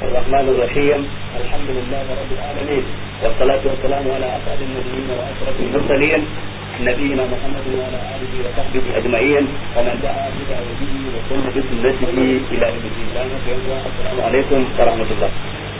الرحمن الرحيم. الحمد لله رب العالمين، والصلاة والسلام على أسعد النبيين وأشرف المرسلين نبينا محمد وعلى آله وصحبه أجمعين ومن دعا بدعوته وسن بسنته إلى يوم الدين. السلام عليكم ورحمة الله.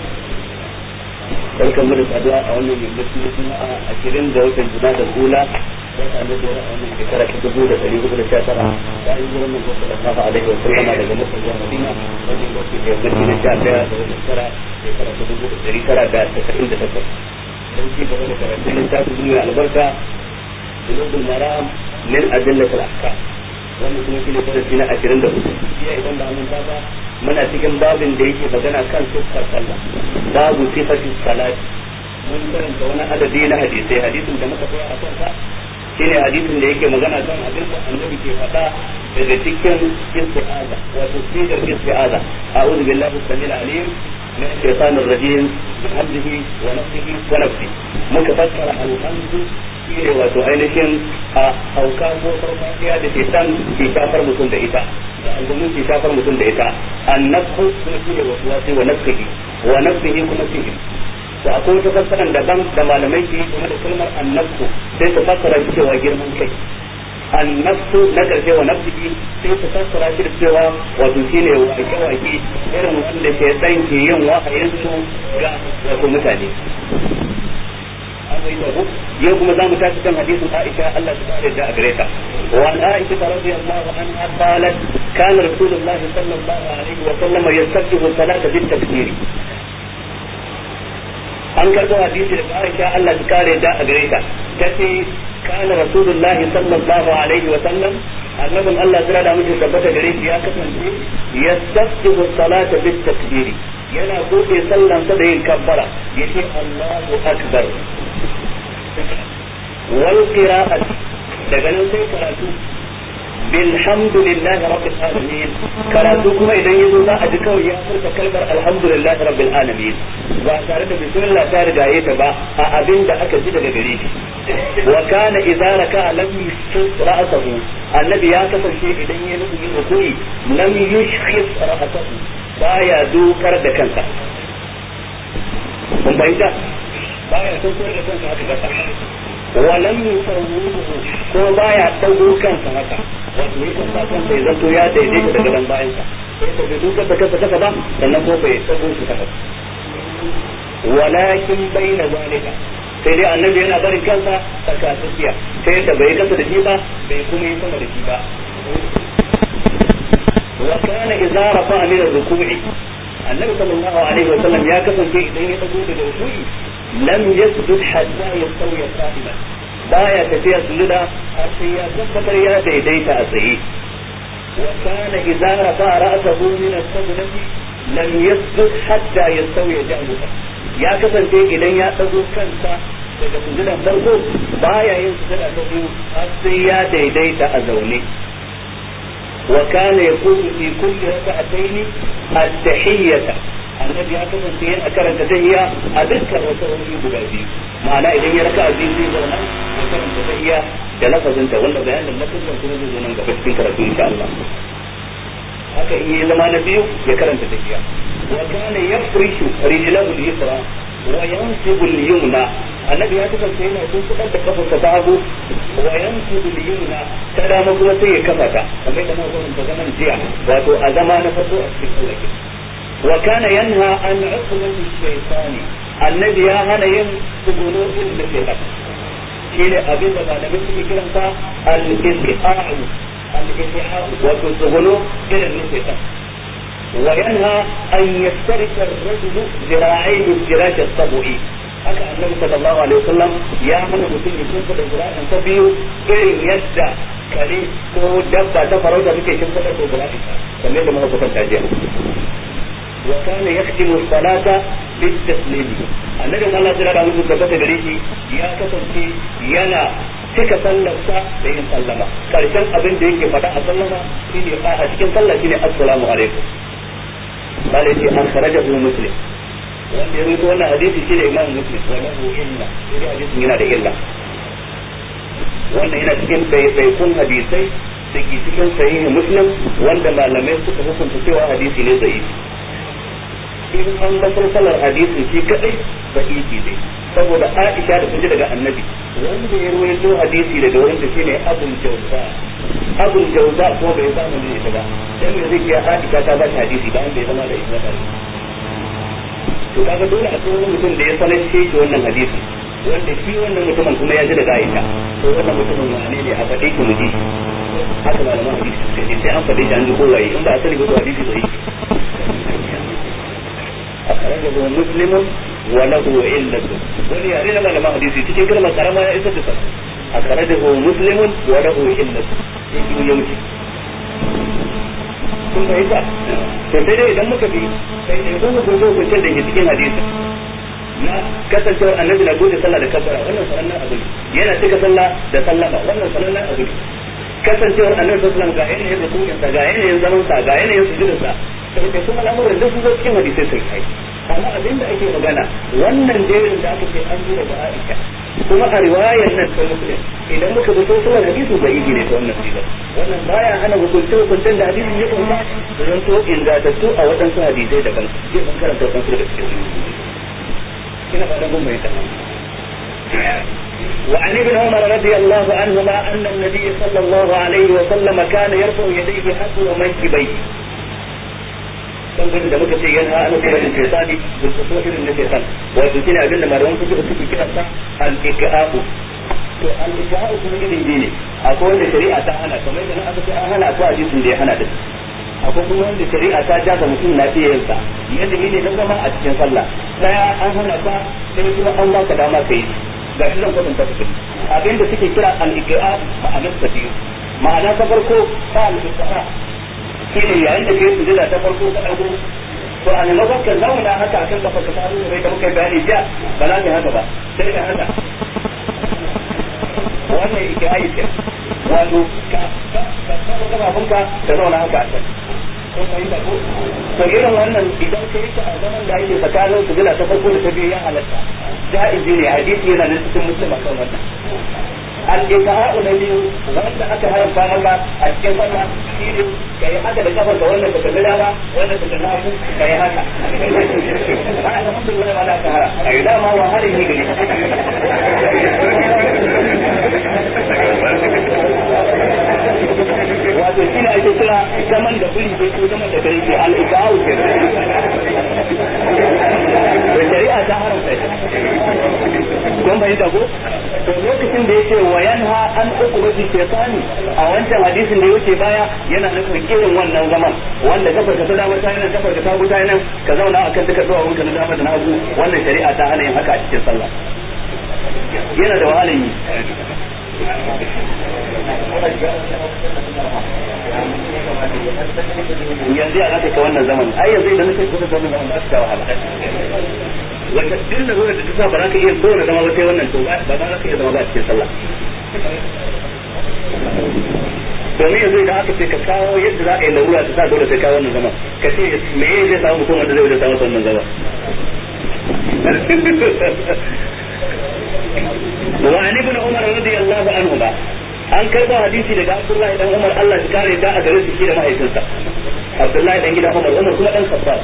barkan mu da saduwa a wannan yammacin juma'a 20 ga watan Jumada al-Ula wata ne da wannan shekara ta 1419 bayan gurin nan sallallahu alaihi wa sallam daga Makka zuwa Madina wannan lokaci da yammacin da shekara ta 1998 dan ci gaba da karatun littafin duniya albarka Bulugul Maram min adillatil ahkam wannan kuma shine darasi na 24 idan ba mun ba muna cikin babin da yake magana kan sifar sallah babu sifatin salati mun karanta wani adadi na hadisin da muka tsaya a kansa shine hadisin da yake magana kan abin da annabi ke faɗa daga cikin isti'aza wato sigar isti'aza a'udhu billahi samil alim min shaitanir rajim min hamdihi wa nafsihi wa nafsi muka fassara alhamdu shine wato ainihin a hauka ko farfaɗiya da shaitan ke shafar mutum da ita da aljamin ke shafar mutum da ita annafsu kuma shine waswasi wa nafsihi kuma sihir. to akwai wata fassaran daban da malamai ke kuma da kalmar annafsu sai ta fassara shi cewa girman kai annafsu na karshe wa nafsihi sai ta fassara shi da cewa wato shine wake irin wanda ke dan ke yin wahayin su ga wato mutane. yau kuma za mu tashi kan hadisin Aisha Allah ta kare da gare ta wa an Aisha radiyallahu anha qalat kana rasulullahi sallallahu alaihi wa sallam yastaqbilu salata bit takbir. an karɓo hadisi da Aisha Allah ta kare da gare ta tace kana rasulullahi sallallahu alaihi wa sallam annabin Allah tsira da mutum tabbata gare shi ya kasance yastaqbilu salata bit takbir yana buɗe sallan sa da yin kabbara yace Allahu akbar wal qira'at daga nan sai karatu bilhamdulillahi rabbil alamin karatu kuma idan yazo za a ji kawai ya furta kalmar alhamdulillahi rabbil alamin ba tare da bismillah ta riga ta ba a abin da aka ji daga gare shi. wa kana idza raka'a lam yushkhis ra'sahu annabi ya kasance idan ya nufi yin rukui lam yushkhis ra'sahu baya dukar da kansa kun bayyana baya dukar da kansa haka kasa walam yusawwihu ko baya dago kansa haka wato yake sa kansa ya zato ya daidaita daga dan bayan sa sai bai dukar da kansa kasa ba sannan ko bai dago shi kasa walakin baina zalika sai dai annabi yana barin kansa tsakatsakiya sai da bai kasa da shi ba bai kuma yi sama da shi ba. wa kana idza rafa'a min ar-ruku'i annabi sallallahu alaihi wa sallam ya kasance idan ya dago daga ruku'i lam yasjud hatta yastawi qa'iman baya tafiya sujuda har sai ya tabbatar ya daidaita a tsaye. wa kana idza rafa'a ra'sahu min as-sajdati lam yasjud hatta yastawi jahluhu ya kasance idan ya dago kansa daga sujudan farko baya yin sujuda ta biyu har sai ya daidaita a zaune. wa kana yaqulu fi kulli rak'atayn at-tahiyyata annabi ya kasance yana karanta tahiyya a dukkan rak'o'i guda biyu ma'ana idan ya raka'a biyu zai zauna ya karanta tahiyya da lafazin ta wanda bayanin lafazin kuma zai zo nan gaba cikin karatu insha Allah. haka in yi zama na biyu ya karanta tahiyya. wa kana yafrishu rijlahu al-yusra wa yansibu al-yumna annabi ya kasance yana tuntuɓar da kafarsa ta hagu wa yansibu al-yumna ta dama kuma sai ya kafa ta kamar da muka ta zaman jiya wato a zama na farko a cikin sallaki. wa kana yanha an uqlati shaytani annabi ya hana yin sugunudin da shaytan shine abin da malamin suke kiransa al-isti'a'u wato sugunu irin na shaytan. وينهى أن يفترش الرجل ذراعيه افتراش السبع haka annabi sallallahu alaihi wasallam ya hana mutum ya shimfa da zira'in ta biyu irin yadda kare ko dabba ta farauta take shimfa da zira'in kamar da muka kwatanta jiya. wa kana yaktimu salata bit taslim annabi Allah ya rada mutum tabbata gare shi ya kasance yana cika sallarsa da yin sallama karshen abin da yake faɗa a sallama shine a cikin sallah shine assalamu alaikum. bale ce an kharajahu muslim wanda ya rubuta wannan hadisi shine imam muslim wa lahu illa sai hadisin yana da illa wannan yana cikin kun hadisai da ke cikin sahihi muslim wanda malamai suka hukunta cewa hadisi ne sahihi in an ga sallar hadisin shi kadai ba iki ne saboda Aisha da taji daga Annabi wanda ya rawaito hadisi daga wanda shine Abul Jawza ko bai samu ne ita ba dan me zai ya Aisha ta ba hadisi ba bai zama da ita ba to kaga dole a cikin mutum da ya sanar shi wannan hadisi wanda shi wannan mutumin kuma ya ji daga Aisha to wannan mutumin wane ne a faɗe ki muji haka ba da ma hadisi sai an faɗe shi an ji kowaye in ba a sani ba to hadisi bai أخرجه مسلم وله علة ولي أرينا ما لما حديثي تكي كلمة كرما يا إسا تسا أخرجه مسلم وله علة يجب يوجي ثم إذا فسيدة إذا مكفي فإذا يكون كنتو كنتو cikin hadisi na kasancewar annabi na gode sallah da kabbara wannan sanan abu ne yana cika sallah da sallama wannan sanan abu ne kasancewar annabi sallallahu alaihi wasallam ga yanayin rukunin sa ga yanayin zaman sa ga yanayin sujudin sa sai kuma al'amuran da su zo cikin hadisi sai kai amma abin da ake magana wannan jerin da aka ce an jira da Aisha kuma a riwayar nan ta Muslim idan muka bi sunan hadisi da yi ne ta wannan sigar wannan baya hana hukuncin da hadisin ya kuma don to ingantattu a wadansu hadisai daban sai mun karanta wadansu da cikin kina fara mun mai ta وعن ابن عمر رضي الله عنهما أن النبي صلى الله عليه وسلم كان يرفع يديه حتى منكبيه da muka ce yana ana kuma da shaytani da kuma irin da shaytan wato shine abinda malaman suke kira sa al-iqa'u to al-iqa'u kuma irin ne akwai wanda shari'a ta hana kamar da aka ce an hana ko hadisin da ya hana din akwai kuma wanda shari'a ta jaza mutum lafiyar sa yadda ne dan zama a cikin sallah daya an hana ka sai kuma an baka dama kai ga shi zan kwatanta ku abinda suke kira al-iqa'u ma'anar sa biyu ma'ana ta farko ta al-iqa'u shine yayin da kai sujada ta farko ka dago to a maimakon ka zauna haka akan kafa ka faru da muka bayani jiya ba za ka haka ba sai ka haka wannan yake aiki wato ka kafafunka ka zauna haka a can ko kai da ko to irin wannan idan kai ka a zaman da yake tsakanin sujada ta farko da ta biyu ya halatta jaizi ne hadisi yana nan cikin musulma kan wannan al-iqa'u na biyu wanda aka haramta maka a cikin sallah shine kai haka da kafar da wannan ka ga dama wannan ka ga hagu kai haka ba da mutum ne ba da ka hara ai da ma wa harin ne gari wato shine ake kira zaman da buri ko zaman da gari ke al-iqa'u ke da shari'a ta haramta kun bai da ko to lokacin da yake wayanha an uqubati shaytani a wancan hadisin da yake baya yana nufin irin wannan zaman wanda kafar ka ta dama ta yana kafar ka ta guta yana ka zauna akan duka duwawun ka na dama da na hagu wannan shari'a ta hana yin haka a cikin sallah yana da wahalar yi yanzu ya zaka ka wannan zaman ai yanzu idan nake kuma zaman ba ta wahala wanda din da zuwa da ta ba za ka iya kowane zama ba sai wannan to ba za ka iya zama ba cikin sallah domin yanzu idan aka ce ka kawo yadda za a yi larura ta sa dole sai kawo wannan zama ka ce me zai samu mutum wanda zai wajen samu wannan zama وعن ابن عمر رضي الله عنهما an karba hadisi daga Abdullahi dan Umar Allah ya kare da a gare shi da mahaifinsa Abdullahi dan gidan Umar kuma dan Khattab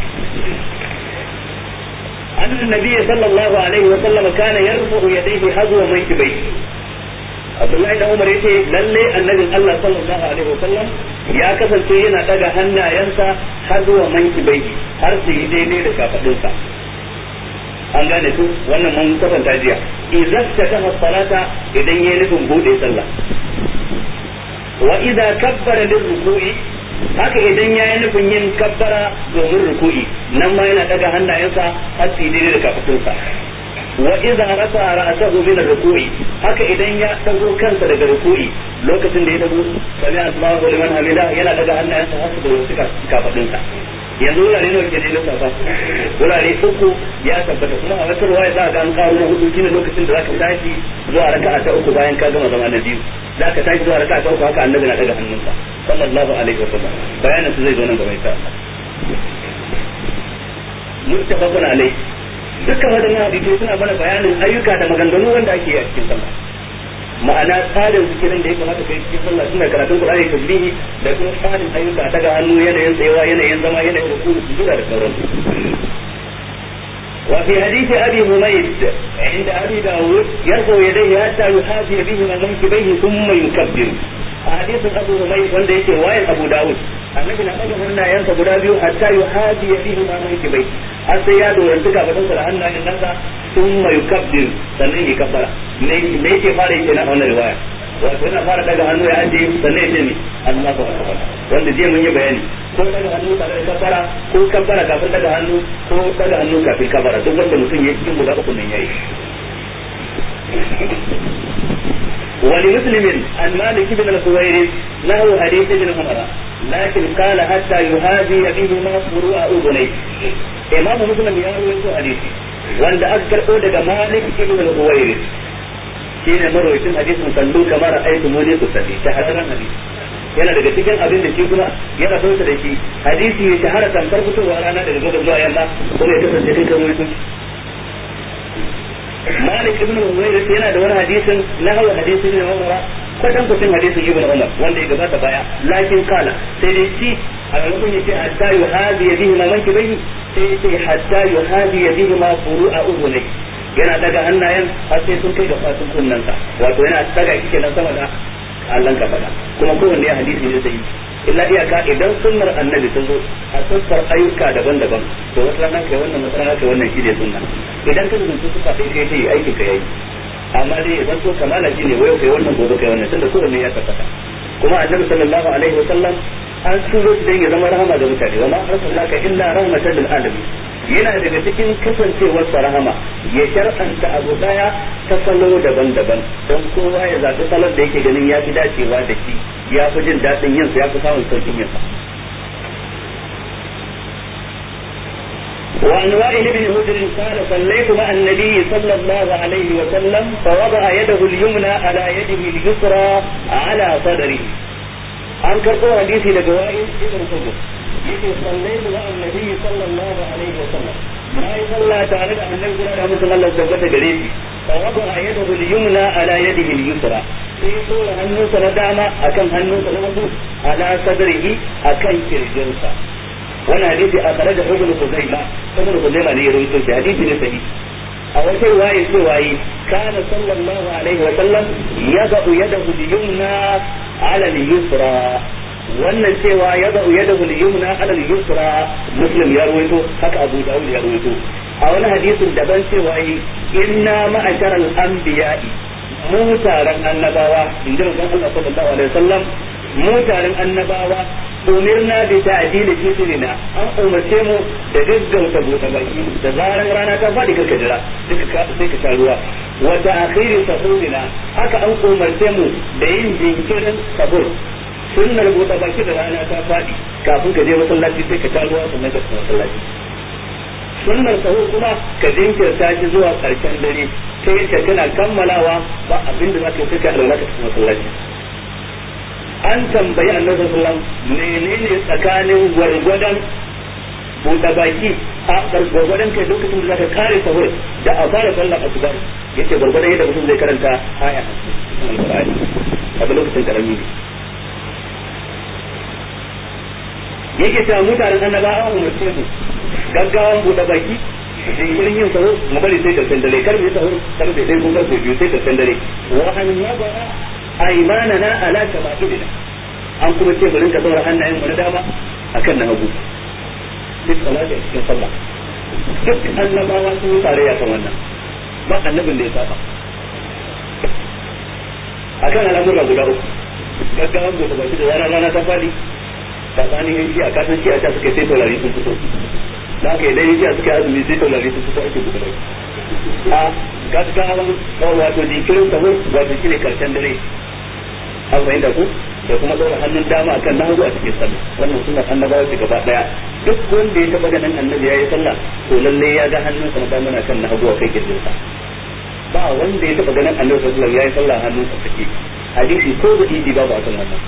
أن النبي صلى الله عليه وسلم كان يرفع يديه حذو منكبيه عبد الله بن عمر yace lalle annabi Allah sallallahu alaihi wasallam ya kasance yana daga hannayensa hazo mankibai har su yi daidai da kafadunsa an gane ku wannan mun kasanta jiya idan ta kafa salata idan yayi nufin bude sallah wa idza kabbara lirruku'i haka idan yayi nufin yin kabbara domin ruku'i nan ma yana daga hannayensa har su daidai da kafafunsa wa idza rafa ra'sahu min ar-ruku'i haka idan ya dago kansa daga ruku'i lokacin da ya dago sami Allahu liman hamida yana daga hannayensa har su daidai da kafafunsa yanzu wurare nawa ke da lissafa wurare uku ya tabbata kuma a wata ruwaya za ka an karo na hudu shine lokacin da zaka tashi zuwa raka'a ta uku bayan ka gama zama na biyu zaka tashi zuwa raka'a ta uku haka annabi na daga hannunsa sallallahu alaihi wasallam bayanin su zai zo nan gaba insha Allah muttafaqun alaihi dukkan wadannan hadisi suna bana bayanin ayyuka da maganganu wanda ake yi a cikin sallah ma'ana tsarin zikirin da ya kamata kai cikin sallah suna karatun Qur'ani tasbihi da kuma tsarin ayyuka daga hannu yanayin tsayawa yanayin zama yanayin ruku da sauransu وفي حديث أبي حميد عند أبي داود يرفع يديه حتى يحاذي بهما منكبيه ثم يكبر. حديث أبو حميد wanda yake wayar Abu Dawud annabi na daga hannayensa guda biyu hatta yuhadi bihima mankibai har sai ya doranci kafadansa da hannayen nasa thumma yukabbir sannan ya kabbara. me yake fara yake na wannan riwaya wato yana fara daga hannu ya ajiye sannan ya ce ni Allahu akbar wanda jiya mun yi bayani ko daga hannu tare da kabbara ko kabbara kafin daga hannu ko daga hannu kafin kabbara duk wanda mutum ya cikin guda uku nan yayi. ولمسلم عن مالك بن الحويرث له حديث ابن عمر لكن قال حتى يهادي بهما فروع اذنيه. امام مسلم يروي حديث وعند اذكر daga مالك بن الحويرث shine marwayin hadisin sallu kamar aitu muni kusabi shahararren hadisi yana daga cikin abin da shi kuma yana sauta da shi hadisi ya shahara tamkar fitowa rana daga gaba zuwa yamma kuma ya kasance kai kan wani Malik ibn Umayr yana da wani hadisin lahu hadisin ne Umar kwatan kusin hadisin Ibn Umar wanda ya gabata baya lakin kala sai dai shi a lokacin yace hatta yuhadi bihi ma manki bai sai yace hatta yuhadi bihi ma furu'a udhunai yana daga hannayen har sai sun kai ga fatun kunnansa wato yana daga kike nan sama da Allah ka faɗa kuma kowanne ya hadisi ne sai illa iyaka idan sunnar annabi ta zo a sassar ayyuka daban-daban to wata rana kai wannan matsala kai wannan shi ne sunna idan ka zuci suka sai kai sai aikin ka yayi amma dai idan so kamala shine wayo kai wannan gobe kai wannan tunda kowanne ya tabbata kuma annabi sallallahu alaihi wasallam an turo shi dan ya zama rahama ga mutane wa ma arsalnaka illa rahmatan lil alamin yana daga cikin kasancewar sa rahama ya shar'anta abu daya ta salo daban-daban don kowa ya zaɓi salon da yake ganin ya fi dacewa da shi ya fi jin daɗin yin sa ya fi samun sauƙin yin sa. وعن وائل بن حجر قال صليت مع النبي صلى الله عليه وسلم فوضع يده اليمنى على يده اليسرى على صدره. عن كرقو حديثي لجوائل ابن حجر يقول صليت مع النبي صلى الله عليه وسلم ما يصلى تعالى أن النبي صلى الله عليه وسلم جريسي فوضع يده اليمنى على يده اليسرى يقول هنوس ندامة أكن هنوس نمضو على صدره أكن كرجنسا وانا حديثي أخرج ابن خزيمة ابن خزيمة ليرويته في حديث نسهي أول شيء واي كان صلى الله عليه وسلم يضع يده اليمنى على اليسرى wannan cewa ya za'u yadahu al-yumna ala al-yusra muslim ya rawaito haka abu daud ya rawaito a wani hadisin daban cewa inna ma'ashara al-anbiya'i mu taron annabawa inda Allah sallallahu alaihi wasallam mu taron annabawa umirna bi ta'dil fitrina an umarce mu da gaggauta buɗe baki da zaran rana ta faɗi karka jira duka sai ka sha ruwa wa ta'khiri sahurina haka an umarce mu da yin jinkirin sahur sunnar buɗe baki da rana ta faɗi kafin ka je masallaci sai ka sha ruwa sannan ka tafi masallaci sunnar sahur kuma ka jinkirta shi zuwa ƙarshen dare sai ka kana kammalawa ba abin da zaka yi ka alwala ka tafi masallaci an tambayi annabi sallallahu alaihi wasallam menene tsakanin gwargwadon buɗe baki a gwargwadon kai lokacin da zaka kare sahur da a fara sallar asuba yace gwargwadon yadda mutum zai karanta aya alqur'ani a lokacin karami yake ta mutanen annabawa umarce mu gaggawan buɗe baki jinkirin yin sahur mu bari sai karshen dare kar mu sahur kar bai dai gobe biyu sai karshen dare wa an nabara aymanana ala kaba'idina an kuma ce bari ka daura hannayen mu na dama akan na hagu duk salati a cikin sallah duk annabawa sun yi tarayya kan wannan ba annabin da ya saba akan al'amura guda uku gaggawan buɗe baki da rana ta fadi tsakanin yanki a kasan shi a ta suka sai taurari sun fito da aka yi dai yanki a suka azumi sai taurari sun fito ake buɗe a gaggawan wato jinkirin sahur wato shi ne karshen dare an fahimta ku da kuma ɗaura hannun dama akan na hagu a cikin sallah wannan sunan annabawa ce gaba ɗaya duk wanda ya taɓa ganin annabi ya yi sallah to lallai ya ga hannunsa na dama na kan na hagu a kai kirjinsa ba wanda ya taɓa ganin annabi sallallahu alaihi wasallam ya yi sallah hannunsa take hadisi ko da idi babu akan wannan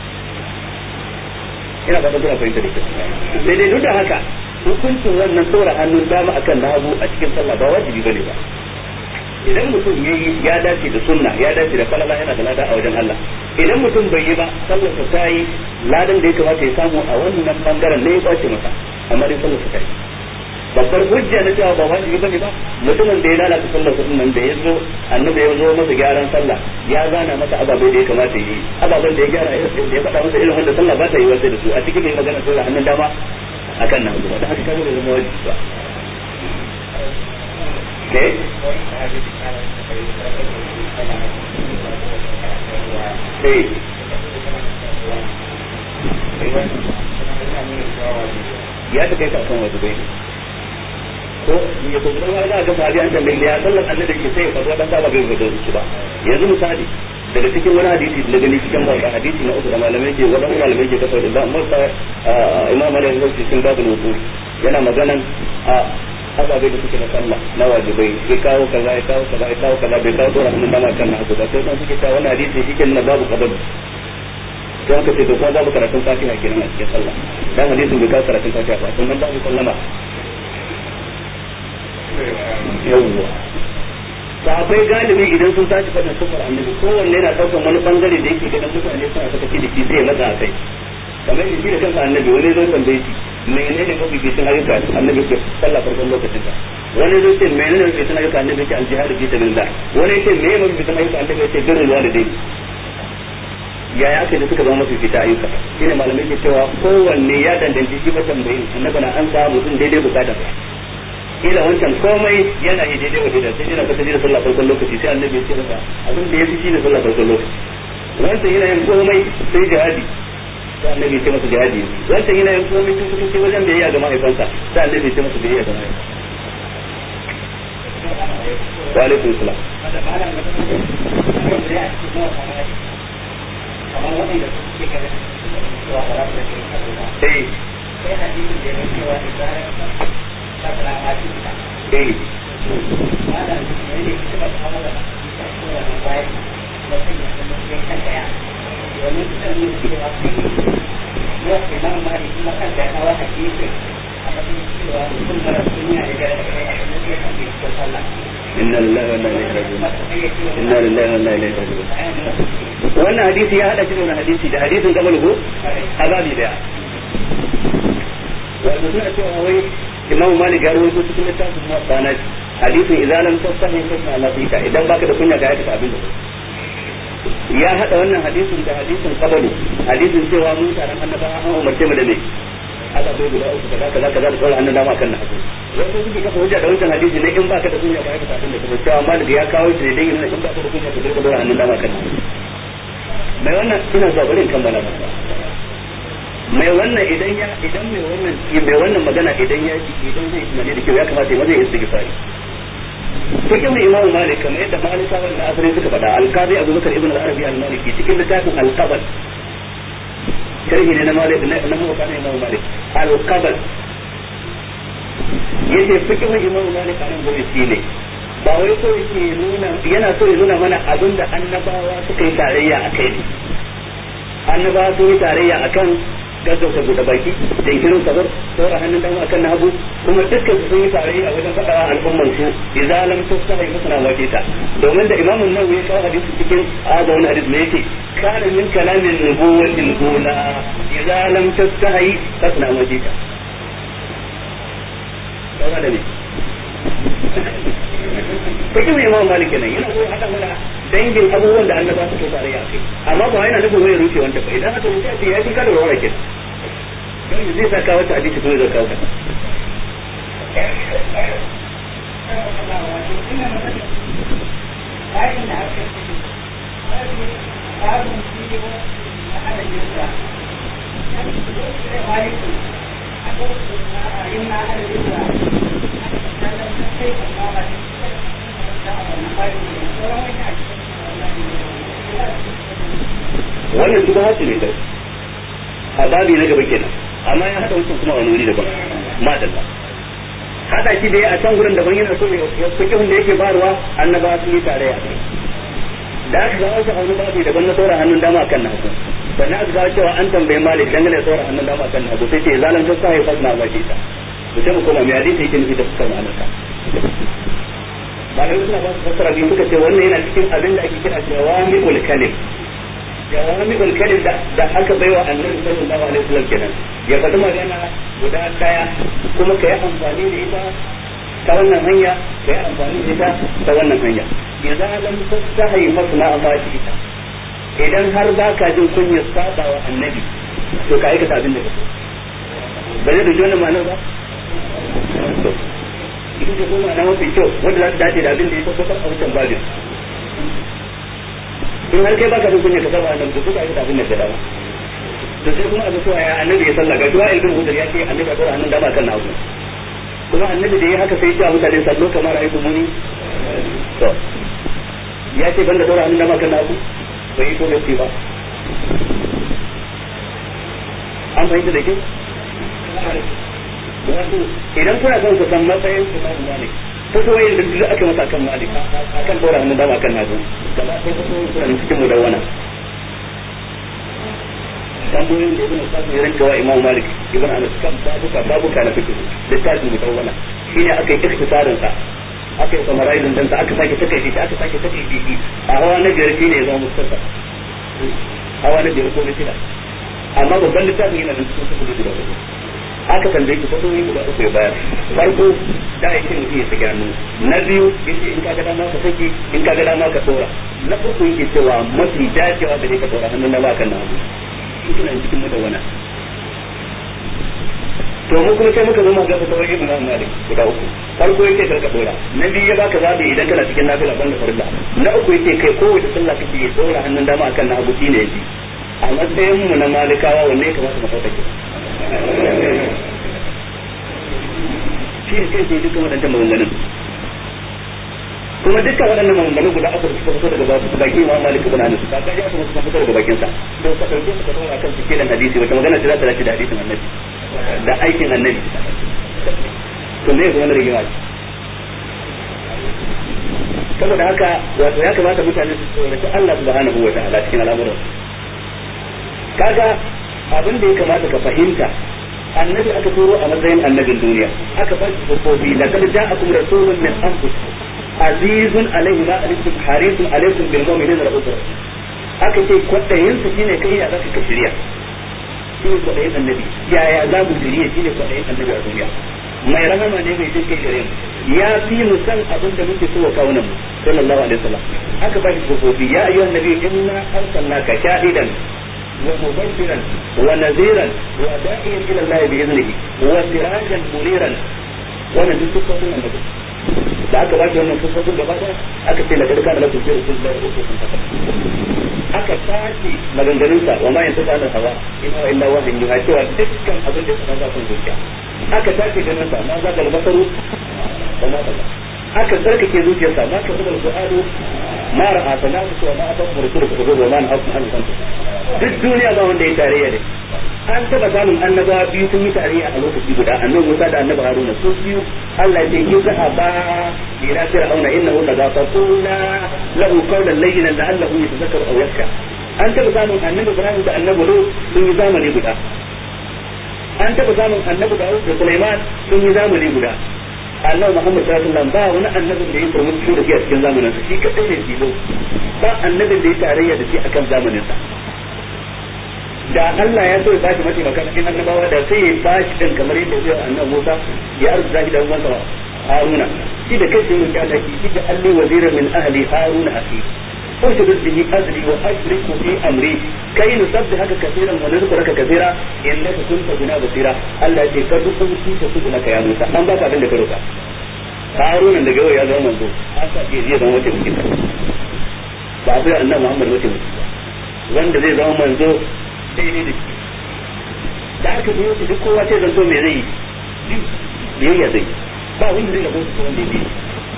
ina ba da kuna fahimta da kyau sai dai duk da haka hukuncin wannan tsora hannun dama akan na hagu a cikin sallah ba wajibi bane ba idan mutum yayi ya dace da sunna ya dace da falala yana da lada a wajen Allah idan mutum bai yi ba sallar sa tayi ladan da ya kamata ya samu a wannan bangaren ne ya kwace masa amma dai sallar sa tayi babbar hujja na cewa ba wajibi bane ba mutumin da ya lalata sallar kudin nan da ya zo annabi ya zo masa gyaran sallah ya gana masa ababai da ya kamata yi ababen da ya gyara da ya faɗa masa irin wanda sallah ba ta yi wasa da su a cikin mai magana sallah hannun dama akan nan zuwa da haka kaga da zama wajibi ba ya ta kai ta kan wajibai ko ya to dan wani ga sahabi an tambaye ya sallar annabi ke sai fa dan ba bai gudu shi ba yanzu misali daga cikin wani hadisi da gani cikin ba hadisi na uku da malamai ke wadannan malamai ke kafa da amma imam Ali ya cikin babul wudu yana maganan ababai da suke na sallah na wajibai ya kawo kaza ya kawo kaza ya kawo kaza bai kawo dora hannun dama kan na hagu ba sai dan suke cewa wannan hadisi yake nuna babu kabari sai aka ce to ko babu karatun fatiha kenan a cikin sallah dan hadisin bai kawo karatun fatiha ba sannan babu sallama yawwa sahabbai galibi idan sun tashi fadin sufar annabi kowanne yana daukan wani bangare da yake ganin mutane suna saka ciki da shi sai maza a kai kamar shi da kansa annabi wani zai tambaye shi menene mafi bitin ayyuka annabi ke sallah farkon lokacin ta wani zai ce menene mafi bitin ayyuka annabi ke aljihadu fi sabilillah wani ce menene mafi bitin ayyuka annabi ke birrul walidain yaya aka da suka zama mafi fita ayyuka shine malamai ke cewa kowanne ya danganci shi matambayin annabi na an samu mutum daidai bukatar sa ila wancan komai yana yi daidai wa daidai sai yana fata da sallah farkon lokaci sai annabi ya ce masa abin da yafi shine sallah farkon lokaci wancan yana yin komai sai jihadi sai annabi ya ce masa jihadi wancan yana yin komai tun kusa sai wajen biyayya ga mahaifansa sai annabi ya ce masa biyayya ga mahaifansa wa alaikum salam wannan hadisi ya hada shi da hadisi da hadisin kamar ko azabi daya wato suna cewa wai Imam Malik ya rawaito cikin littafin Muwatta hadisin idan lam tasahi fasna la fika idan baka da kunya ga aikata abin da ya hada wannan hadisin da hadisin qabalu hadisin cewa mun taron annabawa an umarce mu da me Allah bai guda uku kaza kaza kaza da sauran annabawa kan nasu wato suke kafa hujja da wannan hadisi ne in baka da kunya ga aikata abin da kuma cewa Malik ya kawo shi ne dan in baka da kunya ka ga sauran annabawa kan nasu mai wannan ina zuwa bari in kammala maka mai wannan idan mai wannan magana idan zai tunani da kyau ya kamata ya wajen istighfari cikin Imam Malik kamar yadda Malikawa da asali suka faɗa al-Qadi Abu Bakar ibn al-Arabi al-Maliki cikin littafin al-Qabl sharhi ne na Malik na Muwatta na Imam Malik al-Qabl yace cikin Imam Malik anan gobe shi ne ba wai so yake nuna yana so ya nuna mana abinda annabawa suka yi tarayya akai ne annabawa sun yi tarayya akan gaggauta buɗe baki jinkirin sabar saura hannun dama akan na hagu kuma dukkan sun yi tarayya a wajen faɗawa al'ummar su idza lam tustahi fasna wajita domin da imamun nawawi ya kawo hadisi cikin wani hadisi ne yake kana min kalamin nubuwatil ula idza lam tustahi fasna wajita saura da ne cikin Imam Malik ne yana so hada mana dangin abubuwan da annaba suke tarayya a kai amma ba yana nufin wai rufe wanda ba idan aka rufe sai ya fi kada rawar kin dan zai saka wata hadisi ko zai kawo ka wannan su ba hasu ne kai a babi na gaba kenan amma ya hada wancan kuma a wuri daban madalla hada shi dai a can gurin daban yana so ya kuke wanda yake barwa annaba su yi tare a kai da aka ga wasu hannu babi daban na sauran hannun dama kan nasu sannan aka ga cewa an tambaye Malik dangane da sauran hannun dama kan nasu sai ce zalan ta sai fasna ba shi ta to sai mu koma mai hadisi yake nufi da fuskar ma'anarka ba da suna ba su fassara biyu suka ce wannan yana cikin abin da ake kira jawami'ul kalim jawami'ul kalim da aka baiwa annabi sallallahu alaihi wasallam kenan ya faɗi magana guda daya kuma kai amfani da ita ta wannan hanya kai amfani da ita ta wannan hanya idan lam tastahi masna amati ita idan har baka jin kunyar saba wa annabi to ka aikata abin da kake ba zai da jona ma'anar ba ita ce kuma na mafi kyau wanda za ta dace da abin da ya tabbatar a wancan babin in har kai baka jin kunya ka saba annabi to ka aikata abin da ka dawo to sai kuma a ga cewa ya annabi ya sallaka duwa ilmin hudar ya ce annabi ya tsora hannun dama kan nagu kuma annabi da ya haka sai ya mutane sallo kamar ayi muni to ya ce banda tsora hannun dama kan nagu bai yi ko gaske ba an fahimta da kyau wato idan kuna son ku san matsayin su Imam Malik fitoyin da duk aka masa kan Malik akan dora hannun dama kan nazo gaba sai fitoyin suna cikin mudawwana tambayoyin da Ibn Sa'd ya ranka wa Imam Malik Ibn Anas kan babuka na fiqh littafin mudawwana shine aka yi ikhtisarin sa aka yi summarizing dan sa aka sake takaice shi a hawa na biyar shine ya zama mustafa hawa na biyar ko na shida amma babban littafin yana da cikin kudu da aka tambaye ki fito yi guda uku ya bayar farko da yake mutum ya saki hannu na biyu yace in ka ga dama ka saki in ka ga dama ka tsora na uku yake cewa mafi dacewa da ka tsora hannun na baka na abu shi ne cikin mutawana to mu kuma sai muka zo mu ga fitowar Imam Malik guda uku farko yake karka tsora na biyu ya baka zabi idan kana cikin nafila banda farilla na uku yake kai kowace sallah kake tsora hannun dama akan na abu shine yaji a matsayin mu na malikawa wanne ya kamata mu sauke shi ne sai dukkan waɗannan maganganun kuma dukkan waɗannan maganganun guda uku suka fito daga bakin Imam Malik ibn Anas ba ga ya kuma suka fito daga bakin sa don ka dauke su ka dora kan cikin hadisi wata magana ce za ta dace da hadisin Annabi da aikin Annabi to me kuma da rigima saboda haka wato ya kamata mutane su tsoraci Allah subhanahu wa ta'ala cikin al'amuran kaga abin da ya kamata ka fahimta annabi aka turo a matsayin annabin duniya aka ba shi kofofi laqad ja'akum rasulun min anfusikum azizun alayhi ma alaykum harisun alaykum bil mu'minina ra'ufur aka ce kwadayin su shine kai ya zaka shirya shine kwadayin annabi yaya za mu shirye shine kwadayin annabi a duniya mai rahama ne mai jin kai gare mu ya fi mu san abin da muke so wa kaunan mu sallallahu alaihi wasallam aka ba shi kofofi ya ayyuhan nabi inna arsalnaka shahidan ومبشرا ونذيرا وداعيا الى الله باذنه وسراجا منيرا wannan duk sufofin annabi da aka ba shi wannan sufofin gaba da aka ce daga dukkan lafiya da sun bayar uku sun saka aka tashi maganganun sa wa ma yanta da hawa ina wa illa wahyin yuha cewa dukkan abin da suka san zuciya aka tashi ganin sa ma za ga albasaru wa ma ta aka tsarkake zuciyarsa ma ka zubar su'alu ma ra'a sanatu wa ma ata rasulullahi sallallahu alaihi wa sallam duk duniya ba wanda ya tarayya ne an taba samun annabawa biyu sun yi tarayya a lokaci guda annabi Musa da annabi Haruna su biyu Allah ya yi zahaba ila fir'auna innahu lagafaquna lahu qawlan layyinan la'allahu yatadhakkaru aw yakhsha an taba samun annabi Ibrahim da annabi Lut sun yi zamani guda an taba samun annabi Dawud da Sulaiman sun yi zamani guda annabi Muhammad sallallahu alaihi wasallam ba wani annabin da ya turmi shi da shi a cikin zamanin sa shi kadai ne tilo ba annabin da ya tarayya da shi akan zamanin sa da Allah ya so ya bashi mataimaka cikin annabawa da sai ya bashi din kamar yadda ya annabi Musa ya arzuta shi da uwansa Haruna shi da kai sai ya kada shi da alli wazira min ahli Haruna akhi ushrid bihi azri wa ashriku fi amri kai nusabbihaka kaseeran wa nadhkuraka kaseera innaka kunta bina basira Allah ya ce ka duk sun ci su naka ya Musa an baka abin da ka roka Haruna daga yau ya zama manzo aka ce zai zama wata mutum ba sai annabi Muhammad wata mutum wanda zai zama manzo sai ne da aka zo duk kowa sai zanto me zai yi zai ba wanda zai gaba su wanda yake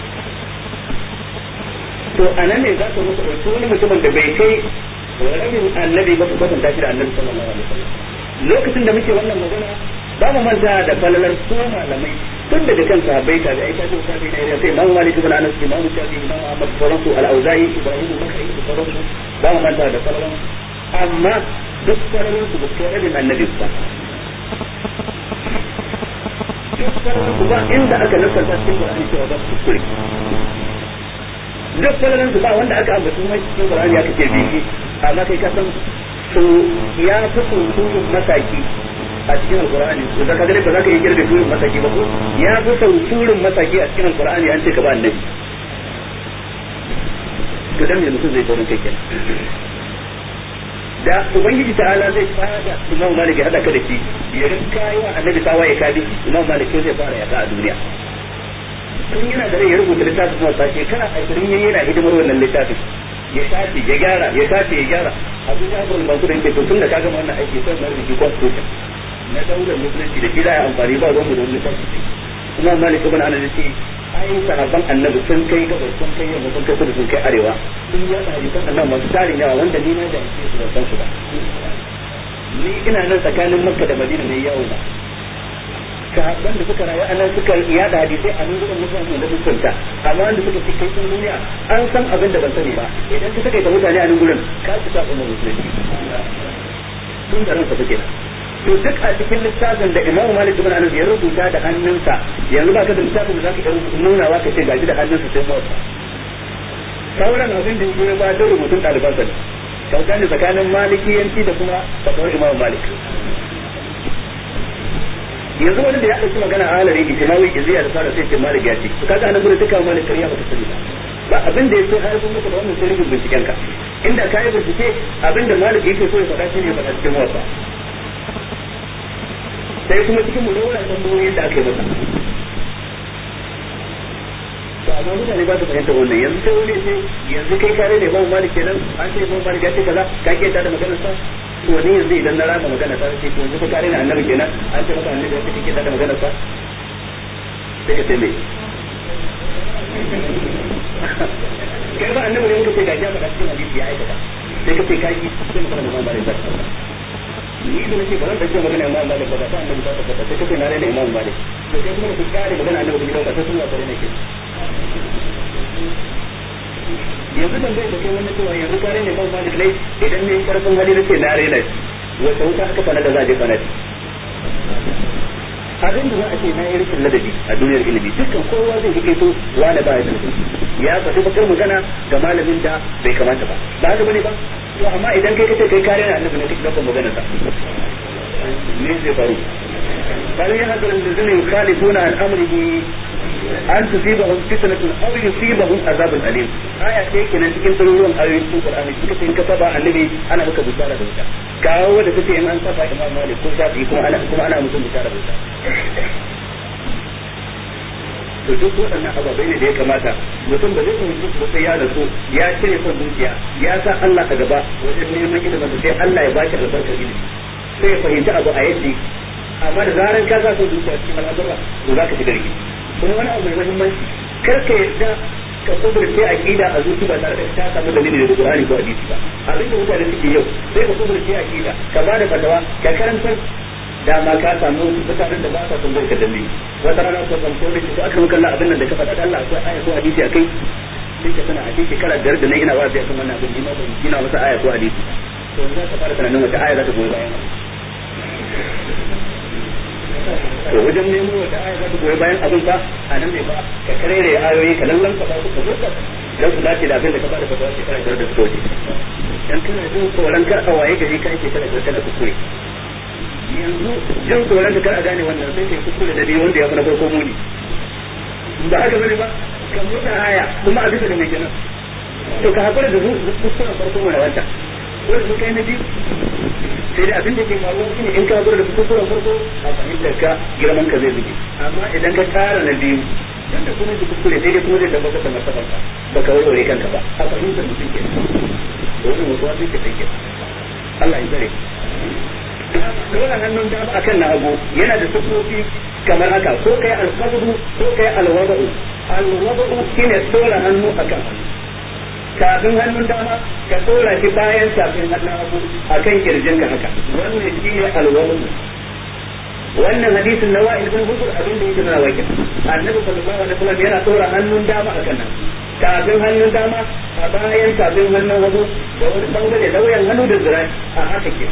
to anan ne za ka mutu ɗauki wani mutumin da bai kai rabin annabi ba su kwatanta shi da annabi sallallahu alaihi wasallam lokacin da muke wannan magana ba mu manta da falalar su malamai tun daga kan sahabbai ta da aisha ta sahabbai da sai Imam Malik ibn Anas Imam Shafi'i Imam Ahmad sauransu al-Auza'i Ibrahim Bukhari da sauransu ba mu manta da falalar amma duk falalar su ba su rabin annabi ba ba inda aka nasanta cikin Qur'ani cewa ba su kure duk falalan su ba wanda aka ambaci mai cikin Qur'ani aka ce biki amma kai ka san to ya fi sauturin masaki a cikin alkur'ani to da kaga ba za ka yi kirga turin masaki ba ko ya fi sauturin masaki a cikin alkur'ani an ce ka ba annabi to dan me mutum zai taurin kai kenan da ubangiji ta'ala zai fada Imam Malik ya hada ka da shi ya ga kai wa annabi tawaye ka bi Imam Malik ko zai fara yaka a duniya tun yana da rai ya rubuta littafin kuma sa shekara 20 yayin yana hidimar wannan littafin ya tafi ya gyara ya tafi ya gyara abu da abun ban kudin ke to tun da ka gama wannan aiki sai na rubuta constitution na daular musulunci da gida ya amfani ba ruwan da littafi kuma Malik ibn Anas ce ai sahabban annabi sun kai gaba sun kai yamma sun kai kudu sun kai arewa sun yi hadisan annabi masu tarin yawa wanda ni na da su ban san su ba ni ina nan tsakanin Makka da Madina ne yawo ba sahabban da suka rayu anan suka yada hadisai a nan gurin mutane da sukunta amma wanda suka fi kai sun duniya an san abin da ban sani ba idan ka saka mutane a nan gurin ka su sa umma musulunci tun da ranka take to duk a cikin littafin da Imam Malik ibn Anas ya rubuta da hannunsa yanzu ba ka da littafin da zaka nuna wa ka ce gaji da hannunsa sai motsa sauran abin da yake ba da rubutun ɗalibansa ne kauta ne tsakanin malikiyanci da kuma fatawar Imam Malik yanzu wani da ya ɗauki magana a halari ijmawi iziya da fara sai ce Malik ya ce to kaga anan gurin duka Malik kariya baka sani ba abin da yake haifar maka da wannan sirrin binciken ka inda kai bincike abin da Malik yake so ya faɗa shi ne faɗa cikin wasa sai kuma cikin mulawar tambayoyin da aka yi masa to amma mutane ba su fahimta wannan yanzu sai wani sai yanzu kai kare ne Imam Malik kenan an ce Imam Malik ya ce kaza ka ke da maganar sa to ne yanzu idan na rama magana ta ce yanzu ka kare ne annabi kenan an ce maka annabi ya ce kike da maganar sa sai ka ce me kai ba annabi ne muka ce ga jama'a cikin hadisi ya aikata sai ka ce kai sai mu fara Imam Malik ni da nake ba zan dace magana Imam Malik ba ta annabi ta tabbata sai kace na rena Imam Malik to sai kuma ku kare magana annabi da ba ta sunna bare ne ke yanzu dan bai da kai wannan cewa yanzu kare ne Imam Malik ne idan ne karfin hali nace na rena wata wuta aka fara da zaje fara abin da za a ce na yi rikin ladabi a duniyar ilimi dukkan kowa zai rike to wani ba ya faɗi bakar magana ga malamin da bai kamata ba ba haka bane ba to amma idan kai kace kai kare na annabi ne kake dauka magana ta me zai faru bari ya hadarin da zai yukhalifuna an amrihi an tusibahum fitnatun aw yusibahum azabun alim aya ce kenan cikin tsaruruwan ayoyin cikin Qur'ani suka ce in ka saba annabi ana maka bishara da wuta kawo wanda take in an saba Imam Malik ko Shafi'i kuma ana mutum bishara da wuta to duk waɗannan ababai ne da ya kamata mutum ba zai fahimci su sai ya da su ya cire son zuciya ya sa Allah a gaba wajen neman ilimin sai Allah ya baki albarkar ilimi sai ya fahimci abu a yadda amma da zaran ka sa son zuciya cikin al'amura to za ka shiga rigi kuma wani abu mai muhimmanci kar ka yarda ka kudurce aqida a zuci ba tare da ta samu dalili daga Qur'ani ko hadisi ba abin da mutane suke yau sai ka kudurce aqida ka ba da fatawa ka karantar dama ka samu mutanen da ba sa son zai ka dalili wata rana ko kan ko to aka maka Allah abin nan da ka faɗa Allah akwai aya ko hadisi akai sai ka sana a cikin shekara biyar da nan ina wazi akan wannan abin ma ban kina masa aya ko hadisi to za ka fara tunanin wata aya za ta goyi bayan to wajen nemo wata aya za ta goyi bayan abin fa a nan ne ba ka karere ayoyi ka lallan ka ba ku ka zurta dan su dace da abin da ka fara fatawa shekara biyar da suka wuce dan kana jin tsoron kar a waye gari kai shekara biyar kana kuskure yanzu jin tsoron da kar a gane wannan sai kai kuskure da biyu wanda ya fi na farko muni ba haka bane ba kan mutu aya kuma a bisa da mai kenan to ka hakura da kuskuren farko mai wata ko da kai na biyu sai da abin da ke faruwa shine in ka hakura da kuskuren farko a fahimtar ka girman ka zai zuke amma idan ka tara na biyu dan da kuma da kuskure sai dai kuma zai tabbatar da martabarka baka warware kanka ba a fahimtar mutum ke wannan mutuwa sai ke kai Allah ya tsare dole hannun dama akan na hagu yana da sufofi kamar haka ko kai alqabdu ko kai alwada'u alwada'u shine tsora hannu akan kafin hannun dama ka tsora shi bayan kafin hannun hagu akan kirjin ka haka wannan shine alwada'u wannan hadisin na Wa'il bin Hujr abin da yake nuna wake annabi sallallahu alaihi wasallam yana tsora hannun dama akan nan kafin hannun dama a bayan kafin hannun hagu da wani bangare lauyan hannu da zira a haka ke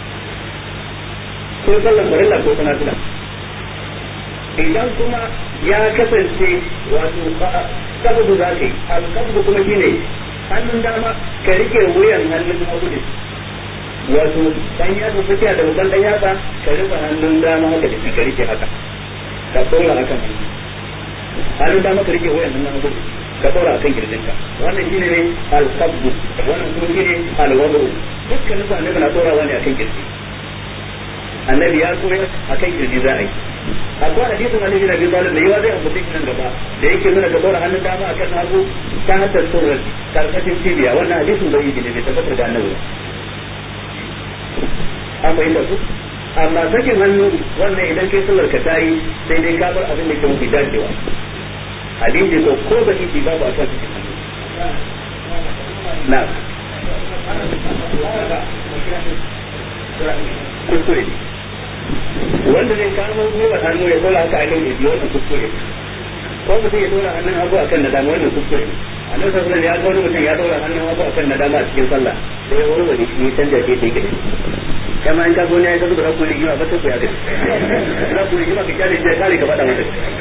ko sallan farilla ko sunna idan kuma ya kasance wato sababu zakai alqabdu kuma shine hannun dama ka rike wuyan hannun hagu da wato dan yatsa tsakiya da babban dan yatsa ka rike hannun dama haka da shi ka rike haka ka tsora akan hannun dama ka rike wuyan hannun hagu ka tsora akan kirjinka wannan shine ne al-qabd wannan kuma shine al-wadu dukkan su annabi na tsorawa ne akan kirji annabi ya koyar akan kirji za a yi akwai hadisin annabi na bi talib da yawa zai ambace shi nan gaba da yake nuna ka tsora hannun dama akan hagu ta hatta surrar karkashin cibiya wannan hadisin bai yi ne bai tabbatar da annabi an bayyana su amma sakin hannu wannan idan kai sallar ka tayi sai dai ka bar abin da ke mafi dacewa hadisi ko ba shi babu a kan sakin hannu na kuskure wanda zai kama gwiwar hannu ya dora haka akan yaji wannan kuskure ko mutum ya dora hannun hagu akan nadama wannan kuskure annabi sallallahu alaihi wasallam ya ga wani mutum ya dora hannun hagu akan nadama a cikin sallah sai ya warware shi ya canja shi da yake kama in ka zo ne ya ga zuwa kulli yiwa ba ta ku ya ga za ku yi ma ka kare shi kare ka faɗa masa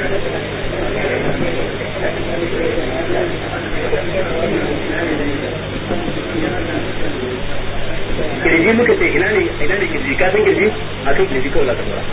kirji muka ce ina ne kirji ka san kirji a kan kirji kawai za ka fara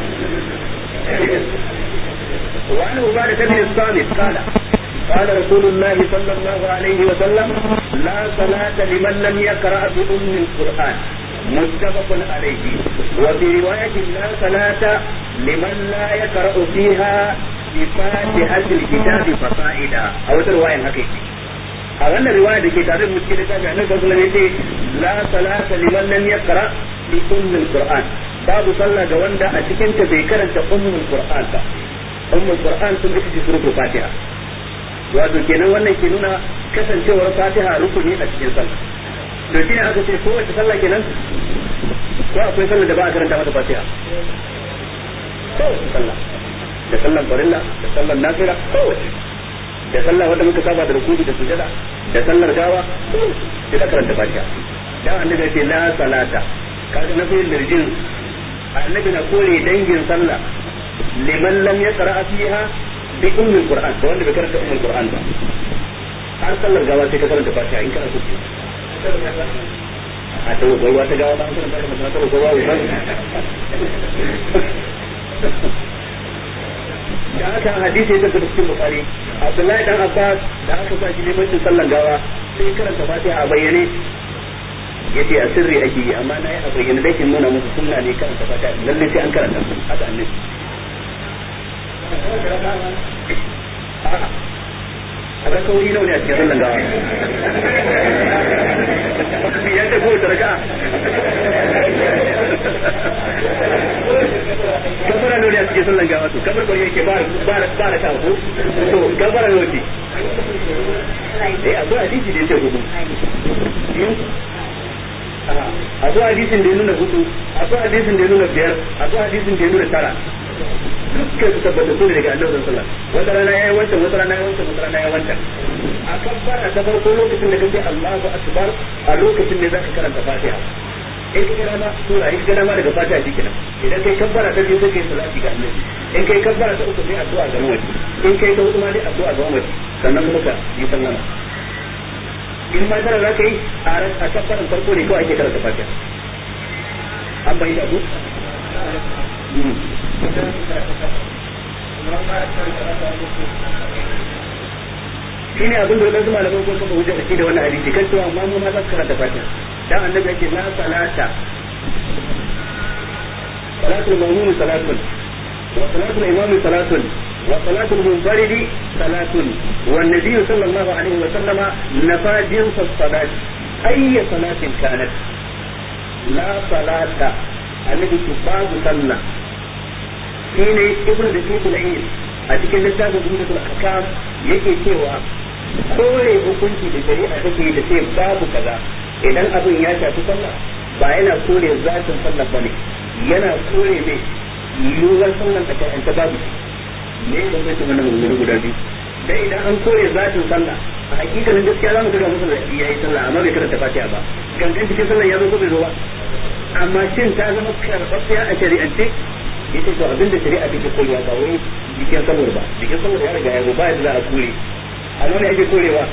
وعن عبادة بن الصامت قال رسول الله صلى الله عليه وسلم لا صلاة لمن لم يقرأ بأم القرآن متفق عليه وفي رواية لا صلاة لمن لا يقرأ فيها بفاتحة الكتاب فصاعدا أو رواية حقيقية a wannan riwaya da ke tare da mutum da ta ga annabi sallallahu alaihi wasallam yace la salata liman lam yaqra bi ummil qur'an babu sallah ga wanda a cikin ta bai karanta ummul qur'an ba ummul qur'an sun ita ce suratul fatiha wato kenan wannan ke nuna kasancewar fatiha rukuni a cikin sallah to shine aka ce ko wace sallah kenan ko akwai sallah da ba a karanta mata fatiha ko wace sallah da sallan farilla da sallan nafila ko wace da sallah wanda muka saba da ruku'i da sujada da sallar gawa sai da karanta fatiha dan annabi ya ce la salata kaga na fi dirjin annabi na kore dangin sallah liman lam yaqra fiha bi ummul qur'an da wanda bai karanta ummul qur'an ba har sallar gawa sai ka karanta fatiha in kana so a tawo gawa ta gawa ba an karanta mata tawo gawa ba da aka hadisi ya tabbata cikin Bukhari Abdullahi dan Abbas da aka sa shi neman sallan gawa sai karanta Fatiha a bayyane yace a sirri ake yi amma na yi a bayyane dai kin nuna musu sunna ne karanta Fatiha lalle sai an karanta haka annabi a ran kawai nawa ne a cikin sallan gawa ya ta ko da raka'a kabara ne a cikin sallan gawa to kabar bari yake ba da ta ko to kabara ne wuce akwai hadisi da yake hudu akwai hadisin da ya nuna hudu akwai hadisin da ya nuna biyar akwai hadisin da ya nuna tara dukkan su tabbata su ne daga annabi sallallahu alaihi wasallam wata rana yayi wancan wata rana yayi wancan wata rana yayi wancan a kabbara ta farko lokacin da kace Allahu akbar a lokacin da zaka karanta Fatiha in kai rama sura in kai rama daga Fatiha shikenan idan kai kabbara ta biyu sai kai salati ga annabi in kai kabbara ta uku sai addu'a ga mamaci in kai ta hudu ma dai addu'a ga mamaci sannan kuma ka yi sallama in ma tara zaka yi a kabbaran farko ne kawai ake karanta Fatiha an bayyana ku shine abin da wadansu malaman ko suka hujja da wannan hadisi kan cewa amma mu ma za su karanta Fatiha dan annabi yake la salata salatul ma'mum salatun wa salatul imam salatun wa salatul munfarid salatun wa an-nabi sallallahu alaihi wa sallama nafajin as-salat ayy salatin kanat la salata annabi babu sallah shine ibnu da ibnu al-ayn a cikin littafin Ummatul Ahkam yake cewa kore hukunci da shari'a take da sai babu kaza idan abin ya shafi sallah ba yana kore zatin sallah bane yana kore ne yiwuwar sallah da kan ta babu ne da mai wannan magana guda biyu dai idan an kore zatin sallah a hakikanin gaskiya zamu ga mutum da yayi sallah amma bai karanta Fatiha ba gangan cikin sallah ya zo ko bai zo ba amma shin ta zama karɓaɓɓiya a shari'ance yace to abin da shari'a take koyewa ba wai jikin saboda ba jikin saboda ya riga ya ba yadda za a kore amma ne ake korewa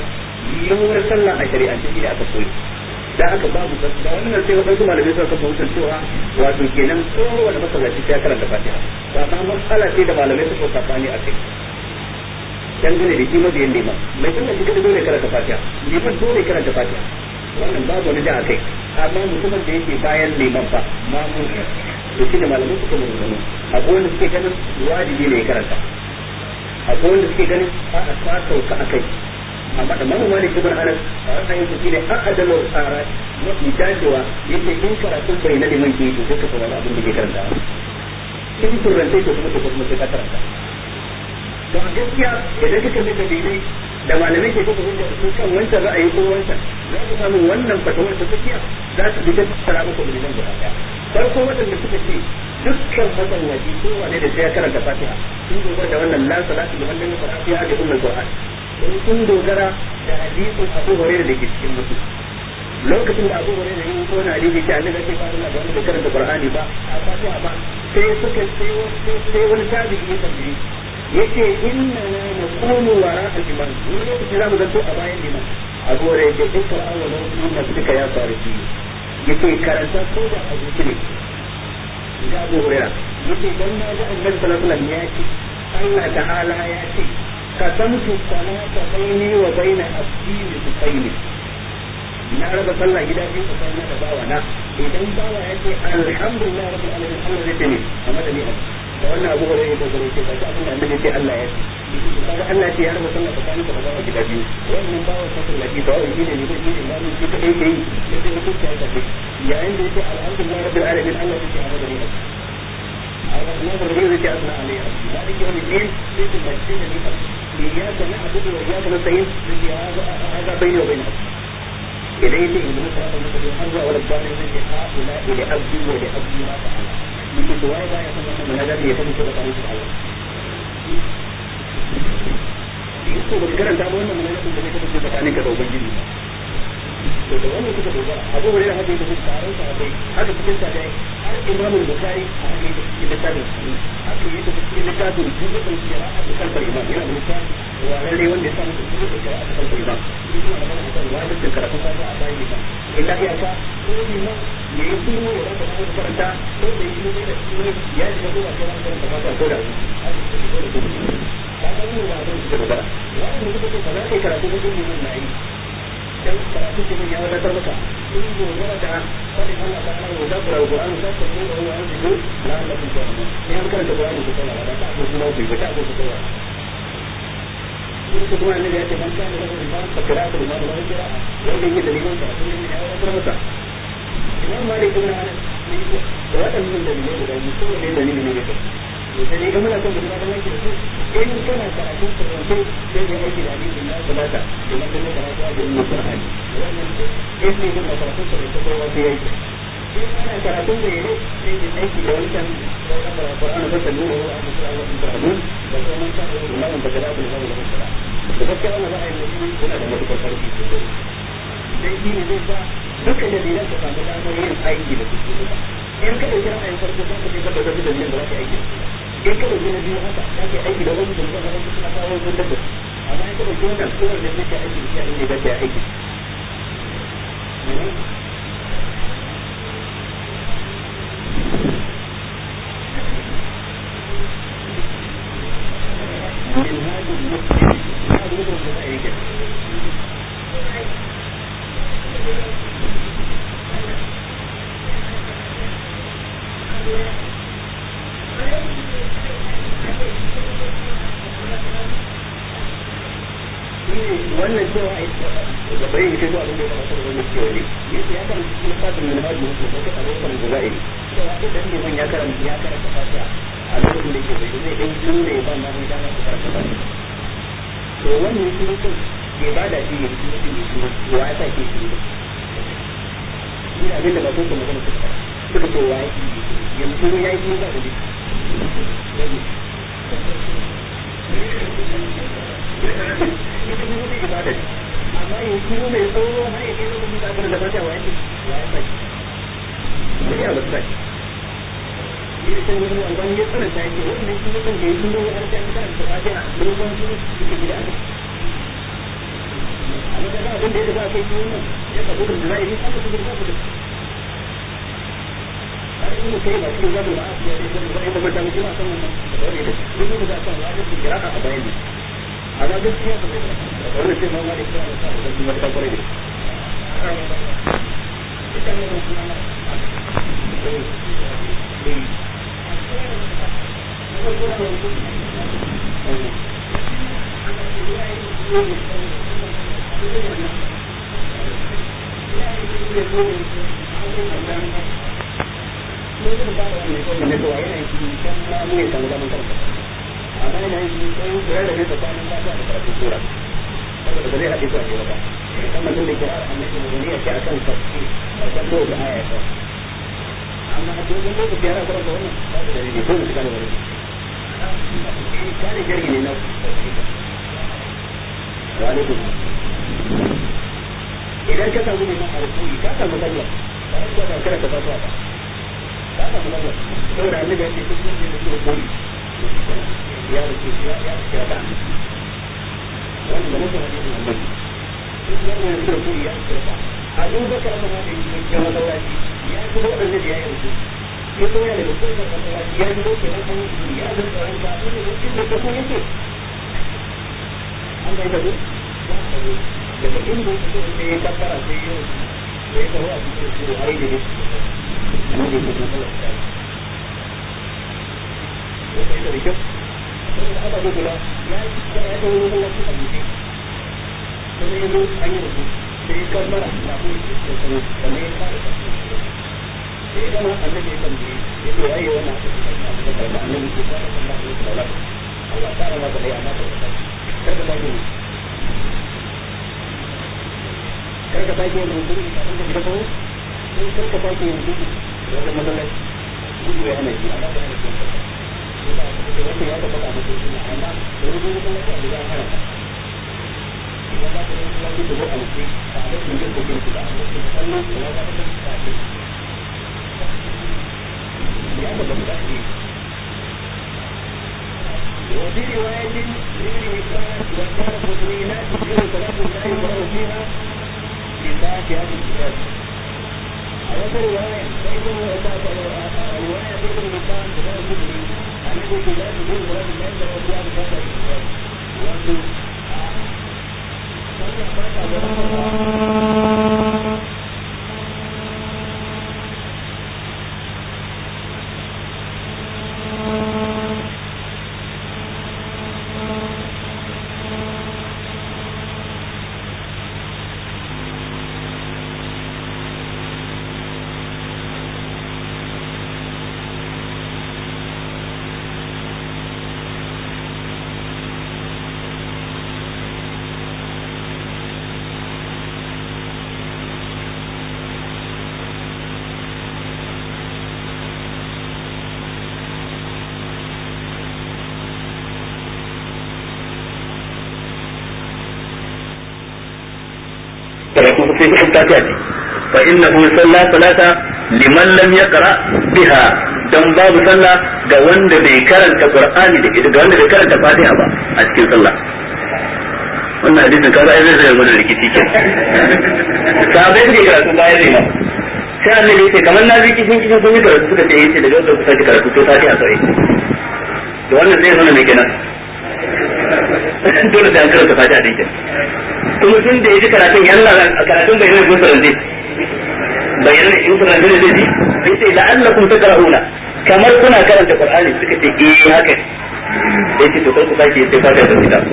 yiwuwar sallah a shari'ance shi aka koyi da aka babu da wannan sai wadansu malamai suka kafa hujjar cewa wato kenan kowane masallaci ya karanta Fatiha ba ma matsala ce da malamai suka sabani a kai dangane da kima biyan liman mai sallah shi kada dole karanta Fatiha liman dole karanta Fatiha wannan babu wani da akai amma mutumin da yake bayan liman fa ma mu to shi da malamai suka mun akwai wanda suke ganin wajibi ne ya karanta akwai wanda suke ganin a sauka akai amma da mamu malik ibn anas a ra'ayin su shine a'adalu tsara mafi dacewa yake in karatun bai na liman ke to sai ka saurari abin da ke karanta in turance to kuma sai ka karanta to a gaskiya idan kika mai dalilai da malamai ke kuma hujja su kan wancan ra'ayi ko wancan za ku samu wannan fatawar ta tafiya za su bi ta tsara muku dalilan guda daya farko waɗanda suka ce dukkan masallaci ko wane da sai ya karanta Fatiha sun dogara da wannan la salatu liman lam yaqra fiha bi ummul qur'an sun dogara da hadisin Abu Hurairah da ke cikin musu lokacin da Abu Hurairah yin ko na hadisi ce annabi sai fa Allah da karanta Qur'ani ba a Fatiha ba sai suka sai wani tabi'i ya tambaye yace inna la naqulu wara'a al-imam wani lokaci zamu zanto a bayan liman Abu Hurairah ya ce ikra wa lam yunna bika ya farisi yace karanta ko da hadisi ne ga Abu Hurairah yace dan na ga annabi sallallahu alaihi wasallam ya ce Allah ta'ala ya ce قسمت الصلاة بيني وبين عبدي نصفين na raba sallah gida biyu tsakanin da bawa na idan bawa yace alhamdulillah rabbil alamin Allah zai tani amma da ni da wannan Abu Hurairah ya dogara ce ba abin da annabi ce Allah ya ce kaga Allah ya raba sallah tsakanin da bawa gida biyu wannan bawa ta sallah ki bawa ne ne ba ne ba ne shi kadai kai sai ya tuka ta ce yayin da yace alhamdulillah rabbil alamin Allah zai ce amma da ni Allah zai ce asna alaihi ذلك يوم الدين ليس المسجد إياك نعبد وإياك نستعين هذا بيني وبينك إليه من صراط المستقيم حمزة ولا الضالين من هؤلاء لعبدي ولعبدي ما فعل من سواء لا يتمنى من هذا يتم سورة الله يسوع بذكر أن تعملون من هذا الذي يتم سورة عنك توبنجي to da wannan kuka dogara Abu Hurairah hadisi da tsaron sa dai haka cikin sa dai har Imam Bukhari a hadisi cikin littafin haka yake cikin littafin Jumu'ul Qira'a da kalmar Imam yana da littafin wa lalle wanda ya samu Jumu'ul Qira'a da kalmar Imam kuma da wannan wajibin karatun sa a bayan Imam illa ya ka ko Imam ne ya turo ya da kuma karanta ko da yi ne da shi ya ji da kuma karanta fata ko da kaga mu ba da dogara wannan kuka ba za ka karatu da Imam na yi dan karatu cikin ya wadatar maka in dogara da fadin Allah ta'ala wa da Qur'an sai ka yi da wannan duk la Allah ku tsara ne an karanta Qur'ani ko Allah da ta ku kuma ku ta ku tsara ko kuma ne ya ce man kana da iman fa qira'atu ma la qira'a wanda yake da liman ta sun ne ya wadatar maka Imam Malik ibn Anas ne ko wadannan da ne da ni ko ne da ni ne to sai ne kuma kan da wannan ke su in kana karatu ko sai ya aiki da ni da salata da kuma karatu da Qur'ani wannan in ne da karatu ko sai wasu yayi in kana karatu da yare sai ya aiki da wannan Qur'ani da nuna wa Allah da kuma ta da Allah da gaba da Allah da gaskiya wannan ra'ayin mutum yana da matukar karfi dai shi ne zai sa duka dalilan da samu damar yin aiki da su in ka dauki ra'ayin farko za ka je ka bada dalilin da za ka aiki in ka dauki na biyu haka za ka aiki da wani dalilin da za ka kawo sun dabbas amma in ka dauki wannan kowane da zai aiki da shi a inda za ka aiki من هذا المسلم هذا المسلم أيك wannan cewa da bai yi cewa abin da ya kamata da wannan cewa ne ya kan cikin lissafin min hajji wasu da suka abokan guza'i cewa idan ne man ya karanta fatiha a lokacin da ke bai zai ɗan jure ba ma mai dama su karanta fatiha to wannan shi mutum ke ba da shi ne shi mutum ne shi to ya sa ke shi ne shi abin da ba so ka magana suka ce wa ya shi yanzu ya yi shi ba da shi amma yanzu mai tsoro har ya kai lokacin da abin da ba ta wa yake ya ba sai ne sai wani albani ya tsara ta yake wannan shi mutum da ya shigo har ta an karanta fatiha dogon su suke gida amma da abin da ya ba kai wannan ya ka gudun da zai yi ka gudun da zai ai kuma kai ba cikin zabi ba ya ce da zai ba mutum kuma san wannan da ne duk da ka san wani kira a bayani amma gaskiya ba da wannan sai mamma da kira da kuma ta kore ne idan ka samu mai ma'arfi ka samu sallah ba ka da kada ka fata ba ka samu sallah saboda annabi ya ce duk wanda ya so koyi ya rufe ya ta wannan da mutum hadisi annabi duk wanda ya so koyi ya ta Abu Bakar ma da yake masallaci ya ji wadannan da ya yi rufe ya koya da mutum da masallaci ya ji ke nan ya ji tsaron ka ne da ka koyi ce an ga da daga inda ne ya kabbara sai yau da ya kawo a cikin su a yi da ne ne da kuma kala ta ya kai da kyau sai aka ga gula ya ya kawo wani wasu a jiki sai ya zo an yi rubu sai ya kabbara na kuma da kuma da ne ya fara sai ya gama annabi ya tambaye ya ce waye wannan aka ce da annabi ke fara sallah alaihi wasallam Allah ta rama da ya mata kada ba ku karka sake yin rubutu da abin da ka kawo ko karka sake yin rubutu da wannan matsalar gudu ya hana shi amma ba yana cikin kasa wanda ya tabbata mutu suna amma da rubutu kuma ya da ya hana ka idan za ka yi kuma duk da a mutu a abin da ke cikin da a mutu da sannan da ya tabbata da ta ce ya tabbata da shi وفي رواية لابن حبان وكان المسلمات يوم صلاة الله يقرأ فيها بفاتحة الكتاب. على رواية رواية ابن حبان وكان مسلم أنه في ذات يوم صلاة الله يقرأ فيها بفاتحة الكتاب. وأنه صلى فاتحة sai ku fata ce fa innahu salla salata liman lam yaqra biha dan babu sallah ga wanda bai karanta qur'ani da ga wanda bai karanta fatiha ba a cikin sallah wannan hadisin kaga ai zai zama da rikici ke sabai da karatu bayan ne sai annabi yace kamar na ji kishin kun yi karatu suka ce yace daga wanda kuka ji karatu to fatiha sai to wannan zai zama ne kenan dole sai an karanta fatiha din kenan kuma tun da yaji karatun yalla karatun bai ne gusaran dai bayyana in kuna da dai sai la'allakum takrahuna kamar kuna karanta qur'ani suka ce haka sai to kai ku sake sai fatiha da kitab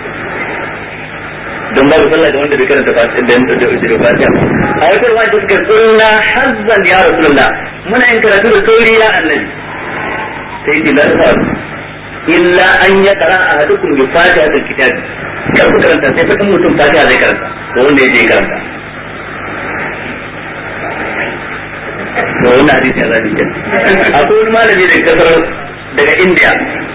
don babu sallah da wanda bai karanta fatiha da fatiha a wata ruwa da suka sunna hazzan ya rasulullah muna yin karatu da sauri ya annabi sai ce la ta illa an yaqra ahadukum bi fatihatil kitab kar ku karanta sai fa mutum fatiha zai karanta ko wanda yaje karanta to wannan hadisi ya zabi kenan akwai wani malami da kasar daga India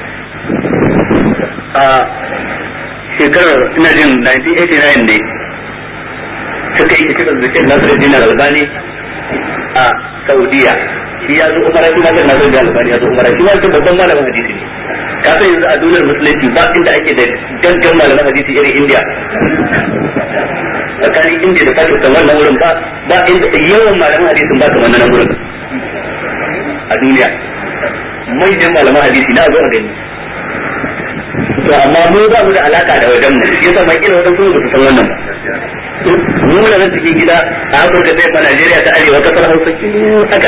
a shekarar ina jin 1989 ne suka yi cikin zikin Nasiruddin Albani a Saudiya shi ya zo umara shi Nasiruddin Albani ya zo umara shi wani babban malamin hadisi ne ka san yanzu a duniyar musulunci ba inda ake da gangan malaman hadisi irin India tsakanin India da Pakistan wannan wurin ba inda yawan malaman hadisin ba kamar nan wurin a duniya manyan malaman hadisi na zo a gani to amma mu ba mu da alaka da wajen mu yasa ma kila wajen kuma ba su san wannan ba mu da nan cikin gida a Afirka sai ma Najeriya ta arewa kasar Hausa haka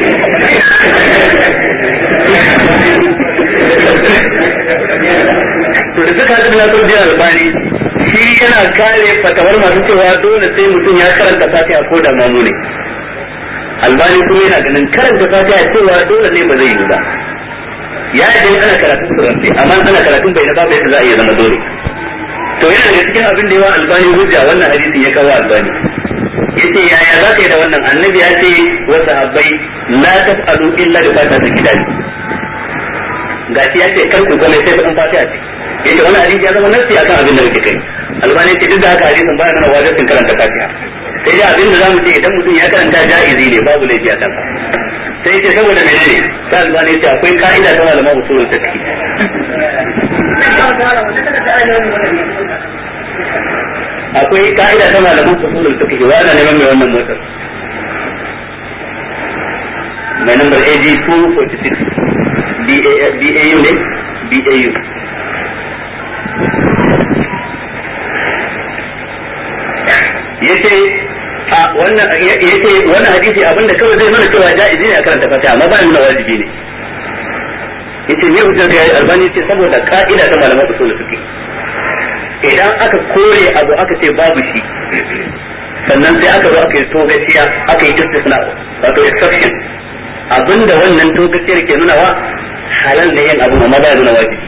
to da suka haɗu na Saudi Albani shi yana kare fatawar masu cewa dole sai mutum ya karanta Fatiha ko da mamu ne. Albani kuma yana ganin karanta Fatiha cewa dole ne ba zai yi ba. Ya yi ana karatun suranci amma ana karatun bai na babu yadda za a iya zama dole. To yana daga cikin abin da yawa Albani hujja wannan hadisin ya kawo Albani. Yace yaya za ka yi da wannan annabi ya ce wa sahabbai la taf'alu illa bi fatihatil kitab. Gashi ya ce kar ku kuma sai kun Fatiha ce. Yace wannan hadisi ya zama nasi akan abin da yake kai. Albani ce duk da haka hadisin baya nuna wajibin karanta Fatiha. Sai dai abin da zamu ce idan mutum ya karanta jaizi ne babu laifi a kansa. Sai ce saboda menene? Sai Albani ce akwai ka'ida ta malaman usulul fiqh. Akwai ka'ida ta malaman usulul fiqh wa ana neman mai wannan motar. Mai number AG 246 DAU ne DAU. Yace wannan hadisi abinda kawai zai nuna cewa jaizi ne a karanta Fatiha amma ba nuna wajibi ne. Yace ne hujjar da Albani ce saboda ka'ida ta malaman usul fiqh idan aka kore abu aka ce babu shi sannan sai aka zo aka yi togaciya aka yi istisna wato exception abinda wannan togaciyar ke nuna wa halal ne yin abu amma ba ya nuna wajibi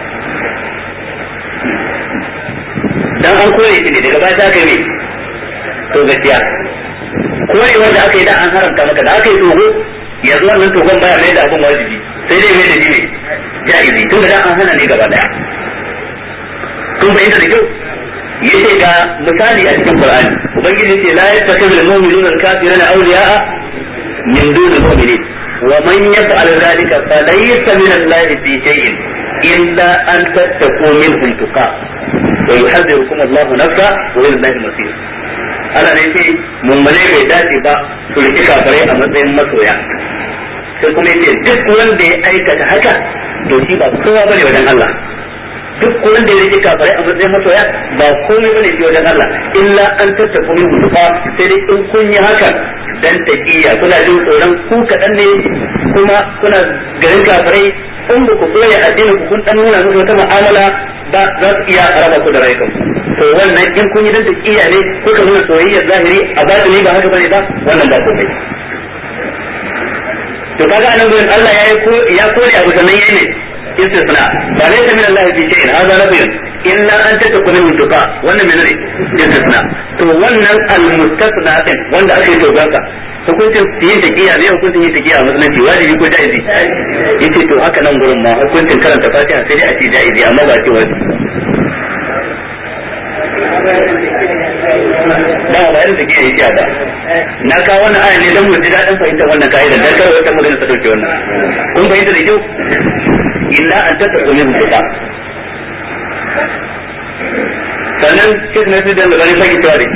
dan an kore shi ne daga baya ta kai ne togaciya kore wanda aka yi da an haramta maka da aka yi togo yanzu wannan togon baya mai da abin wajibi sai dai mai da shi ne jaizi tun da an hana ne gaba daya kun bayyana da kyau yace ga misali a cikin Qur'ani ubangiji ce la yattakhidhu al-mu'minuna al-kafirina awliya'a min duni al-mu'minin wa man yaf'al dhalika falaysa min Allah fi shay'in illa an tattaqu minhum tuqa wa yuhadhirukum Allahu nafsa wa ilayhi al-masir ana ne ce mummune bai dace ba su riki kafirai a matsayin masoya sai kuma yace duk wanda ya aikata haka to shi ba kowa bane wajen Allah duk wanda ya rike kafirai a matsayin masoya ba komai bane shi wajen Allah illa an tattaku min mutufa sai dai in kun yi haka dan taqiya kuna jin tsoron ku kadan ne kuma kuna garin kafirai in ba ku koya addinin ku kun dan nuna musu wata mu'amala ba za su iya raba ku da rayukan to wannan in kun yi dan taqiya ne ko ka nuna soyayya zahiri a batini ba haka bane ba wannan ba komai to kaga anan gurin Allah ya kore abu sannan yayi ne istisna ba ne ta min Allah fi shay'in hada nabiyun illa an tatakun min tuqa wannan menene istisna to wannan al-mustasna din wanda aka yi doganka hukuncin yin taqiya ne hukuncin yin taqiya a musulunci wajibi ko jaizi yace to haka nan gurin ma hukuncin karanta Fatiha sai dai a ce jaizi amma ba ce wajibi da ba irin take yi ba na ka wannan aya ne dan mu ji dadin fahimtar wannan kaida dan kar wata magana ta dauke wannan kun fahimta da kyau illa an tattaku min tuqa sannan shi ne sai da gani sai cewa da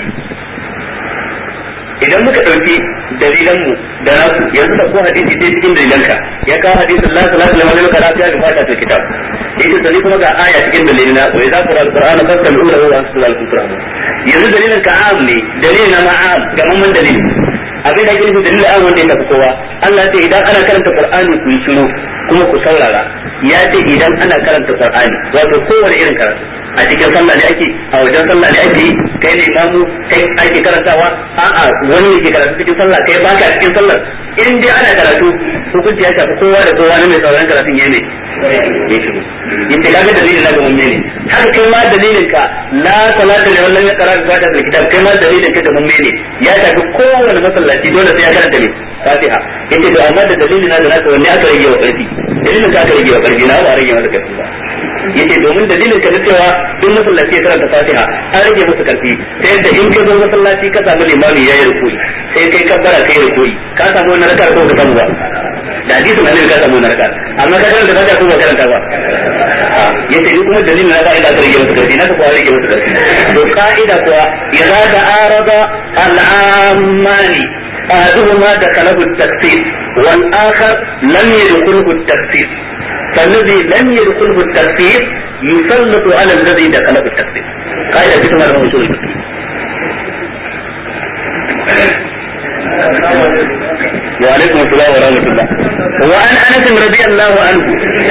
idan muka dauki dalilan mu da nasu yanzu da ko hadisi dai cikin dalilanka ya kawo hadisin la salatu liman lam yaqra fi al-fatiha kitab yake sani kuma ga aya cikin dalilina wa idza qara al-qur'ana fastami'u lahu wa ansitu al-qur'an yanzu dalilin ka am ne dalilin na ma'am ga mun dalili abin da yake nufi dalilin am wanda ya tafi kowa Allah ya ce idan ana karanta qur'ani ku yi shiru kuma ku saurara ya ce idan ana karanta qur'ani wato kowane irin karatu a cikin sallah ne ake a wajen sallah ne ake kai ne imamu kai ake karantawa a'a wani ne ke karatu cikin sallah kai baka cikin sallar in dai ana karatu hukunci ya shafi kowa da kowa ne mai sauraron karatun yayi ne yace kaga dalilin na ga mun ne haka kai ma dalilin ka la salata da wannan ya karatu fatiha da kitab kai ma dalilin ka da mun ne ya shafi kowane masallaci dole sai ya karanta ne fatiha yace to amma da dalilin na da naka wanne aka rage wa karfi dalilin ka aka rage wa karfi na ba rage masa karfi ba yace domin dalilin ka na cewa duk masallaci ya karanta fatiha an rage masa karfi ta yadda in ka zo masallaci ka samu limami ya yi rukui sai kai kabbara kai rukui ka samu wannan rakar ko ka samu ba da hadisin annabi ka samu wannan rakar amma ka karanta fatiha ko ba karanta ba yace ni kuma dalilin na ba ila rage masa karfi na ka fara rage masa karfi to قائدة إذا تعارض العامان أحدهما دخله التخصيص والآخر لم يدخله التخصيص، فالذي لم يدخله التخصيص يسلط على الذي دخله التخصيص. قائدة بسمها الرسول الفقهي. وعليكم السلام ورحمة الله. وعن أنس رضي الله عنه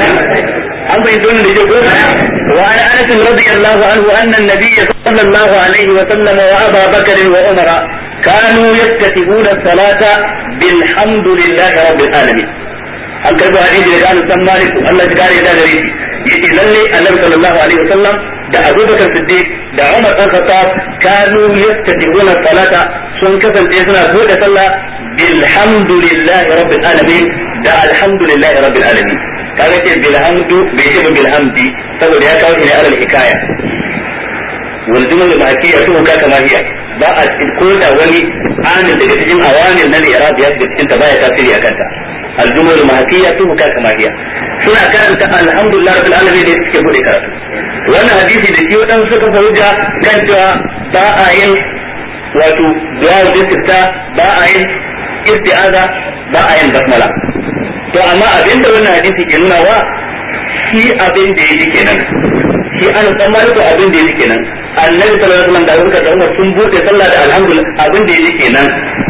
وعن أنس رضي الله عنه أن النبي صلى الله عليه وسلم وأبا بكر وعمر كانوا يفتتحون الصلاة بالحمد لله رب العالمين. an karbi hadisi da Anas bin Malik Allah ya kare da gare shi yace lalle Annabi sallallahu alaihi wasallam da Abu Bakar Siddiq da Umar bin Khattab kanu yastatihuna salata sun kasance suna bude sallah bilhamdulillahi rabbil alamin da alhamdulillahi rabbil alamin. kaga ce bilhamdu bai ce bilhamdi saboda ya kawo shi ne alal hikaya wal jumla ma'kiyatu ka kama hiya ba a koda wani amin daga cikin awamin na al-i'rab ya da cikin ta baya tasiri akan ta. الجمل المحكية تهكا كما هي سنة كانت الحمد لله رب العالمين دي سكي بودي كاراتو وانا حديثي دي كي ودن سكا فوجا كانت باعين واتو دعاء الاستفتاء باعين استعاذة باعين بسملة to amma abin da wannan hadisi ke nuna wa shi abin da yake kenan shi an tsammani ko abin da yake kenan annabi sallallahu alaihi wasallam da Abu Bakar da Umar sun bude sallah da alhamdulillah abin da yake kenan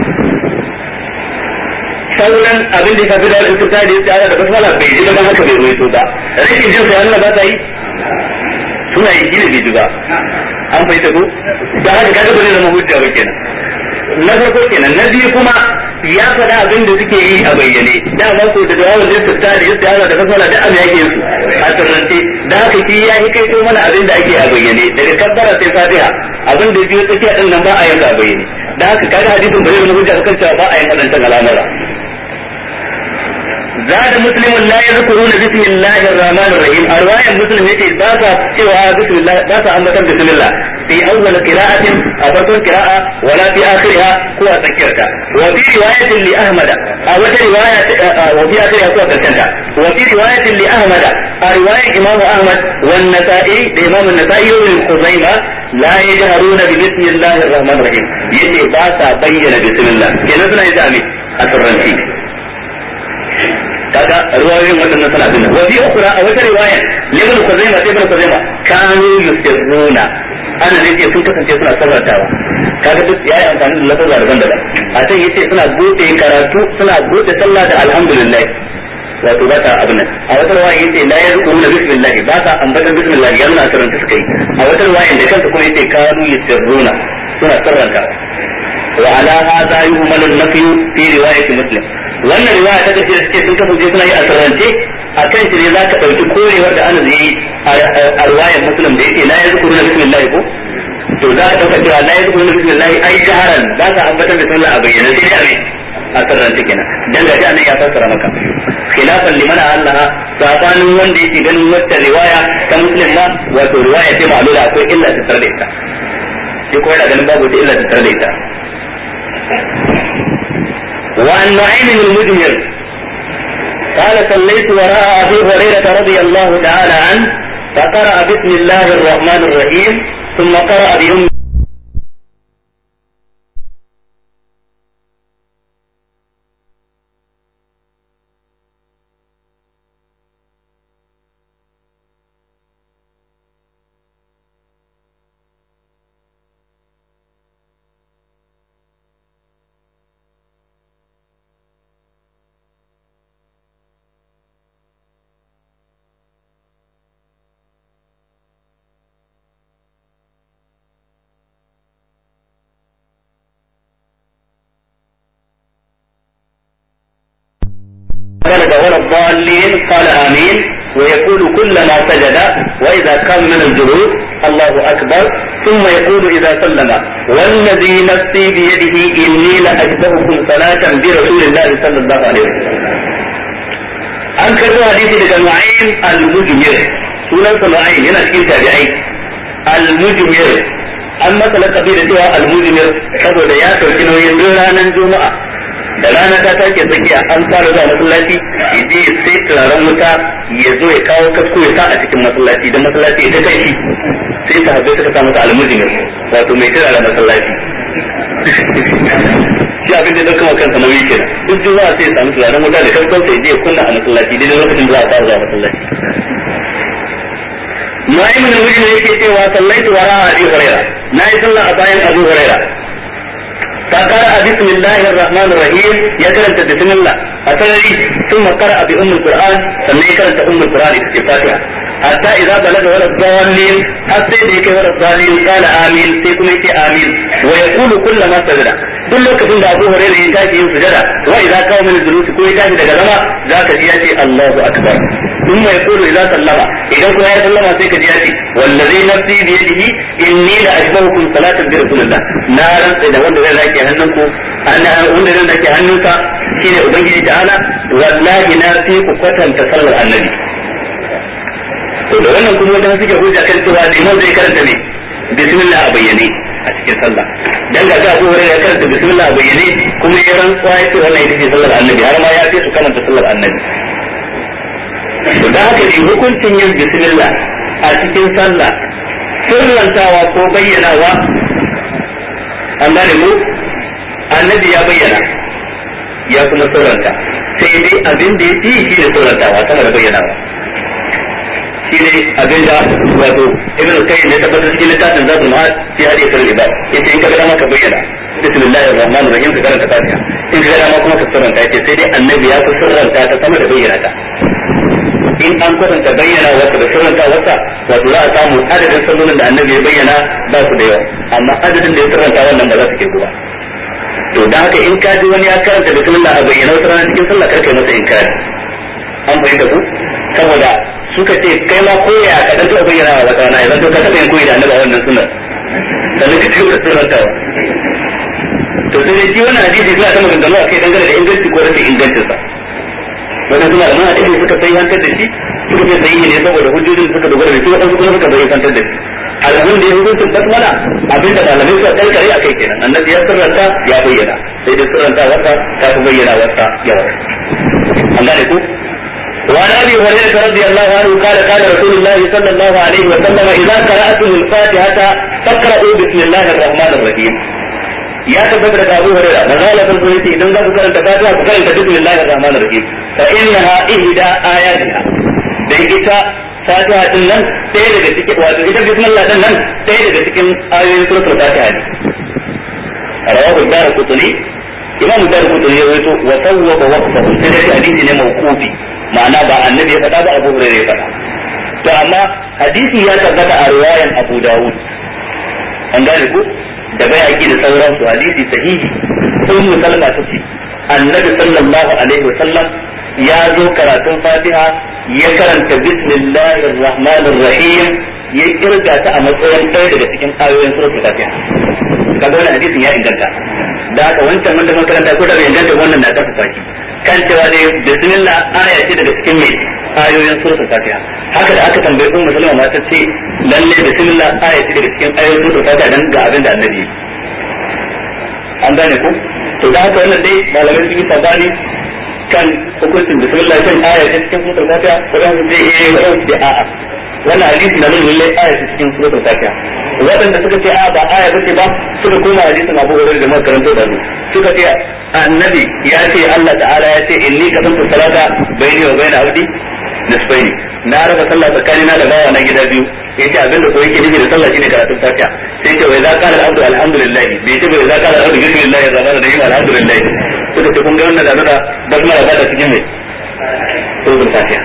sauran abin da ya fi da suka da ya tsara da basmala bai ji ba haka bai ruwaito ba rashin jin sai Allah ba ta yi suna yi gina bai ji ba an fahimta ko da haka kaga ba zai zama hujja ba kenan na farko kenan na biyu kuma ya faɗa abin da suke yi a bayyane da ma ko da jawabin da suka da ya tsara da basmala da abin yake su a sirrance da haka shi ya yi kai mana abin da ake a bayyane daga kabbara sai fatiha abin da biyu tsakiya din nan ba a yin a bayyane da haka kaga hadisin bai zama hujja kan cewa ba a yin wadannan al'amura. زاد مسلم لا يذكرون بسم الله الرحمن الرحيم. رواية مسلم يتي باسا سوى بسم الله باسا أمة بسم الله في أول قراءة أفضل قراءة ولا في آخرها قوة سكرتا. وفي رواية لأحمد وفي آخرها قوة سكرتا. وفي رواية لأحمد رواية إمام أحمد والنسائي لإمام النسائي وابن خزيمة لا يجهرون بسم الله الرحمن الرحيم. يتي باسا بين بسم الله كنزنا إزامي أسرنتي kaga riwayoyin wadannan suna dinna wa fi ukhra a wata riwaya ibn Khuzaimah kanu yusirruna ana ne ce sun kasance suna sarratawa kaga duk yayi amfani da lafazin daban-daban a can yace suna bude karatu suna bude sallah da alhamdulillah wato ba ta abin nan a wata riwaya yace la yazkuruna bismillah ba ta ambatan bismillah yana karanta suka yi a wata riwaya da kanta kuma yace kanu yusirruna suna sarratawa wa ala hadha yuhmalu an-nafyu fi riwayat Muslim. wannan riwaya ta kace da sun kasance suna yi a sarrance akan shi ne za ka dauki korewar da Anas yayi a riwayar Muslim da yake la yazkuruna bismillah ko to za ka dauka cewa la yazkuruna bismillah ai jaharan ba ka ambata bismillah a bayyana sai dai a sarrance kenan dan da Anas ya fassara maka khilafan liman Allah sabanin wanda yake ganin wata riwaya ta Muslim ma wato riwaya ce ma'lula akwai illa ta tare da ita sai ko yana ganin babu illa ta tare da ita. وعن نعيم المجمر قال صليت وراء أبي هريرة رضي الله تعالى عنه فقرأ بسم الله الرحمن الرحيم ثم قرأ بأم ولا الضالين قال آمين ويقول كلما سجد وإذا كان من الجلوس الله أكبر ثم يقول إذا سلم والذي نفسي بيده إني لأشبهكم صلاة برسول الله صلى الله عليه وسلم. أنكر حديثي لك نعيم المجمر سنة نعيم هنا cikin tabi'ai المجمر an masa lakabi da cewa al-mujmir saboda ya dauki nauyin ranar juma'a da rana ta take tsakiya an fara zuwa masallaci yaje sai turaren wuta ya zo ya kawo kasko ya sa a cikin masallaci dan masallaci ya kai shi sai sahabbai suka sa masa almujmir wato mai turaren masallaci shi abin da ya dauka kansa nauyi kenan duk juma'a sai ya samu turaren wuta da kasko sai ya je kunna a masallaci daidai lokacin da za a fara zuwa masallaci. Nu'aym bin Mujahid yake cewa sallaitu wara Abi Hurairah na yi sallah a bayan Abu Hurairah فقرأ بسم الله الرحمن الرحيم يكرنت بسم الله أتري ثم قرأ بأم القرآن ثم يكرنت أم القرآن في الفاتحة حتى إذا بلغ ولا الضالين حتى يديك ولا الضالين قال آمين سيكم يتي آمين ويقول كل ما سجد كل كفن أبو هريرة يتاكي سجد وإذا قام من الجلوس كو يتاكي دقلما ذاك يأتي الله أكبر ثم يقول إذا سلم إذا كو يسلم سيك يأتي والذي نفسي بيده إني لأشبهكم صلاة برسول الله نارا إذا وند ذلك hannunku ana wanda zan dake hannunka shine ubangiji ta'ala wallahi na fi ku kwatanta sallar annabi to da wannan kuma wanda suke hujja kan cewa liman zai karanta ne bismillah a bayyane a cikin sallah dan ga Abu Hurairah ya karanta bismillah a bayyane kuma ya rantsuwa yace wannan ita ce sallar annabi har ma ya fi su karanta sallar annabi to da haka ne hukuncin yin bismillah a cikin sallah sirrantawa ko bayyanawa an gane mu annabi ya bayyana ya kuma sauranta sai dai abin da ya fi shi da saurantawa sama da bayyanawa shi ne abin da wato ibn al-qayyim ya tabbatar cikin littafin zadul ma'ad fi hadith al-ibad yace in ka ga dama ka bayyana bismillahir rahmanir rahim ka karanta fatiha in ka ga dama kuma ka sauranta yace sai dai annabi ya fi sauranta ta sama da bayyana ta in an kwatanta bayyana wata da sauranta wata wato za a samu adadin sallolin da annabi ya bayyana ba su da yawa amma adadin da ya sauranta wannan ba za su ke ba to da haka in ka ji wani ya karanta bismillah a bayyana wata rana cikin sallah karka masa inkari an fahimta ku saboda suka ce kai ma koya ka dan taɓa bayyana wata rana yanzu to ka taɓa yin koyi da annabi wannan sunnar sannan ka taɓa sunnatawa to sai dai shi wannan hadisi suna ta maganganu a kai dangane da inganci ko rashin ingancinsa wannan suna da hadisi suka sai hankali da shi suka ce sai ne saboda hujjojin suka dogara da shi wadansu kuma suka bayyana da shi al'amun da ya hukuncin basmala abinda malamai suka kankare a kai kenan annabi ya sirranta ya bayyana sai dai sirranta wata ta fi bayyana wata yawa Allah ne ku وعن ابي هريره رضي الله عنه قال قال رسول الله صلى الله عليه وسلم اذا قراتم الفاتحه فاقرؤوا بسم الله الرحمن الرحيم ya tabbata daga Abu Hurairah manzo Allah sun ce idan za ku karanta Fatiha ku karanta bismillahir rahmanir rahim fa innaha ihda ayatiha da ita Fatiha din nan sai daga cikin wato ita bismillah din nan sai daga cikin ayoyin suratul Fatiha ne rawahu ad-Darqutni Imam ad-Darqutni ya rawaito wa sawwaba waqfahu sai da hadisi ne mawqufi ma'ana ba annabi ya faɗa ba Abu Hurairah ya faɗa to amma hadisi ya tabbata a riwayan Abu Dawud an gane ku da bayaki da sauransu hadisi sahihi sun musalma ta ce annabi sallallahu alaihi wasallam ya zo karatun Fatiha ya karanta bismillahir rahmanir rahim ya kirga ta a matsayin ɗaya daga cikin ayoyin suratul Fatiha kaga wannan hadisin ya inganta da haka wancan wanda mun karanta ko da bai inganta wannan na tafi saki kan cewa ne bismillah aya ce daga cikin mai ayoyin suratul Fatiha haka da aka tambaye Ummu Salama ma ta ce lalle bismillah aya ce daga cikin ayoyin suratul Fatiha dan ga abin da annabi an gane ko to da haka wannan dai malamai sun yi sabani kan hukuncin bismillah kan aya ce cikin suratul Fatiha ko da su ce da a'a wannan hadisi na nuna lalle aya ce cikin suratul Fatiha wadanda suka ce a ba aya bace ba suka koma hadisin Abu Hurairah da makaranto da su suka ce annabi ya ce Allah ta'ala ya ce inni qasamtu salata bayni wa bayna abdi nisfaini na raba sallah tsakani na da bawa na gida biyu yace abinda ko yake nufi da sallah shine karatun Fatiha sai ce wa idza qala al-abdu alhamdulillah bai ce wa idza qala al-abdu bismillah ar-rahman ar-rahim alhamdulillah suka ce kun ga wannan da nuna basmala ba da cikin mai suratul Fatiha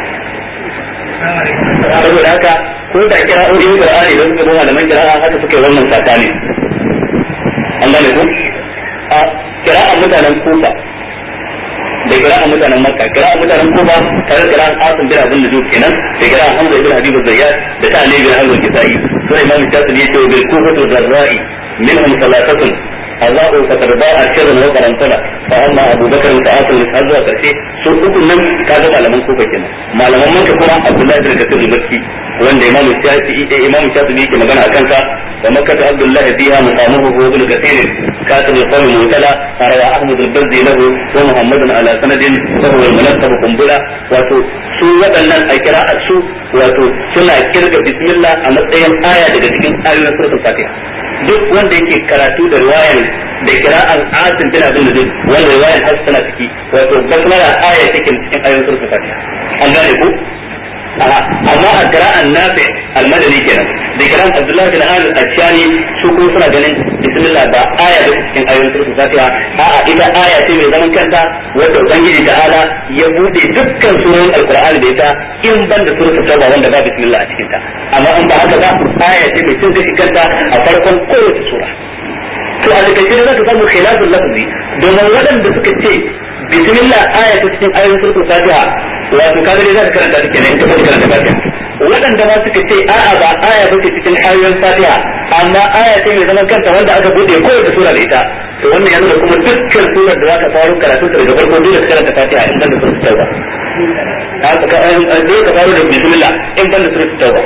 saboda haka ko da kira'o'in Qur'ani da suka goma da man kira'a haka suke wannan sakani an gane ku a kira'an mutanen Kufa da kira'an mutanen Makka kira'an mutanen Kufa tare da kira'an Asim bin Abdul Najib kenan da kira'an Hamza bin Habib az-Zayyad da ta Ali bin Hamza al-Kisai sai Imam Shafi'i yace bil Kufatu zarra'i minhum thalathatun Allahu fatarba ashran wa qarantala fa amma Abu Bakr ta'atul hazwa kace su uku nan kaga malaman Kufa kenan malaman Makka kuma Abdullah bin Kathir al-Makki wanda Imam Shafi'i yake magana akan sa wa Makka Abdullah fiha muqamuhu wa ibn Kathir كاتب القوم المعتلى روى أحمد البزي له ومحمد على سند وهو الملقب قنبلة wato su waɗannan a kira'a su wato suna kirga bismillah a matsayin aya daga cikin ayoyin suratul fatiha duk wanda yake karatu da riwayar da kira'an asin bin abdul nuzul wanda riwayar har tana ciki wato basmala aya take cikin ayoyin suratul fatiha an gane ku amma a kira'an nafi al-madani kenan da kira'an abdullahi bin amir al-shani su kuma suna ganin bismillah ba aya da cikin ayoyin suratul fatiha a'a ita aya ce mai zaman kanta wanda ubangiji ta'ala ya bude dukkan surorin alqur'ani da ita in ban da suratul tauba wanda ba bismillah a cikin ta amma in ba haka ba aya ce mai cin gashi kanta a farkon kowace sura to a takaice za ka samu khilafin lafzi domin waɗanda suka ce bismillah aya ta cikin ayoyin suratul fatiha wato kaga dai za ka karanta take ne in ka karanta fatiha waɗanda ma suka ce a'a ba aya ba ce cikin ayoyin fatiha amma aya ce mai zaman kanta wanda aka bude kowace sura da ita to wannan yana da kuma dukkan surar da za ka faru karatu daga farko dole ka karanta fatiha in ban da suratul tauba haka dole ka faru da bismillah in ban da suratul tauba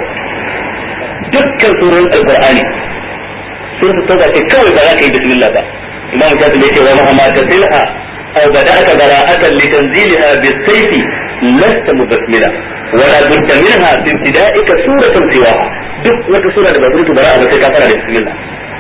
dukkan surorin alqur'ani suratul tauba ce kawai ba za ka yi bismillah ba imam shafi'i yake wa muhammad tasilha أو بدأت براءة لتنزيلها بالسيف لست مبسملا ولا بد منها في ابتدائك سورة سواها دك وكسورة بسورة براءة بس كفر بسم الله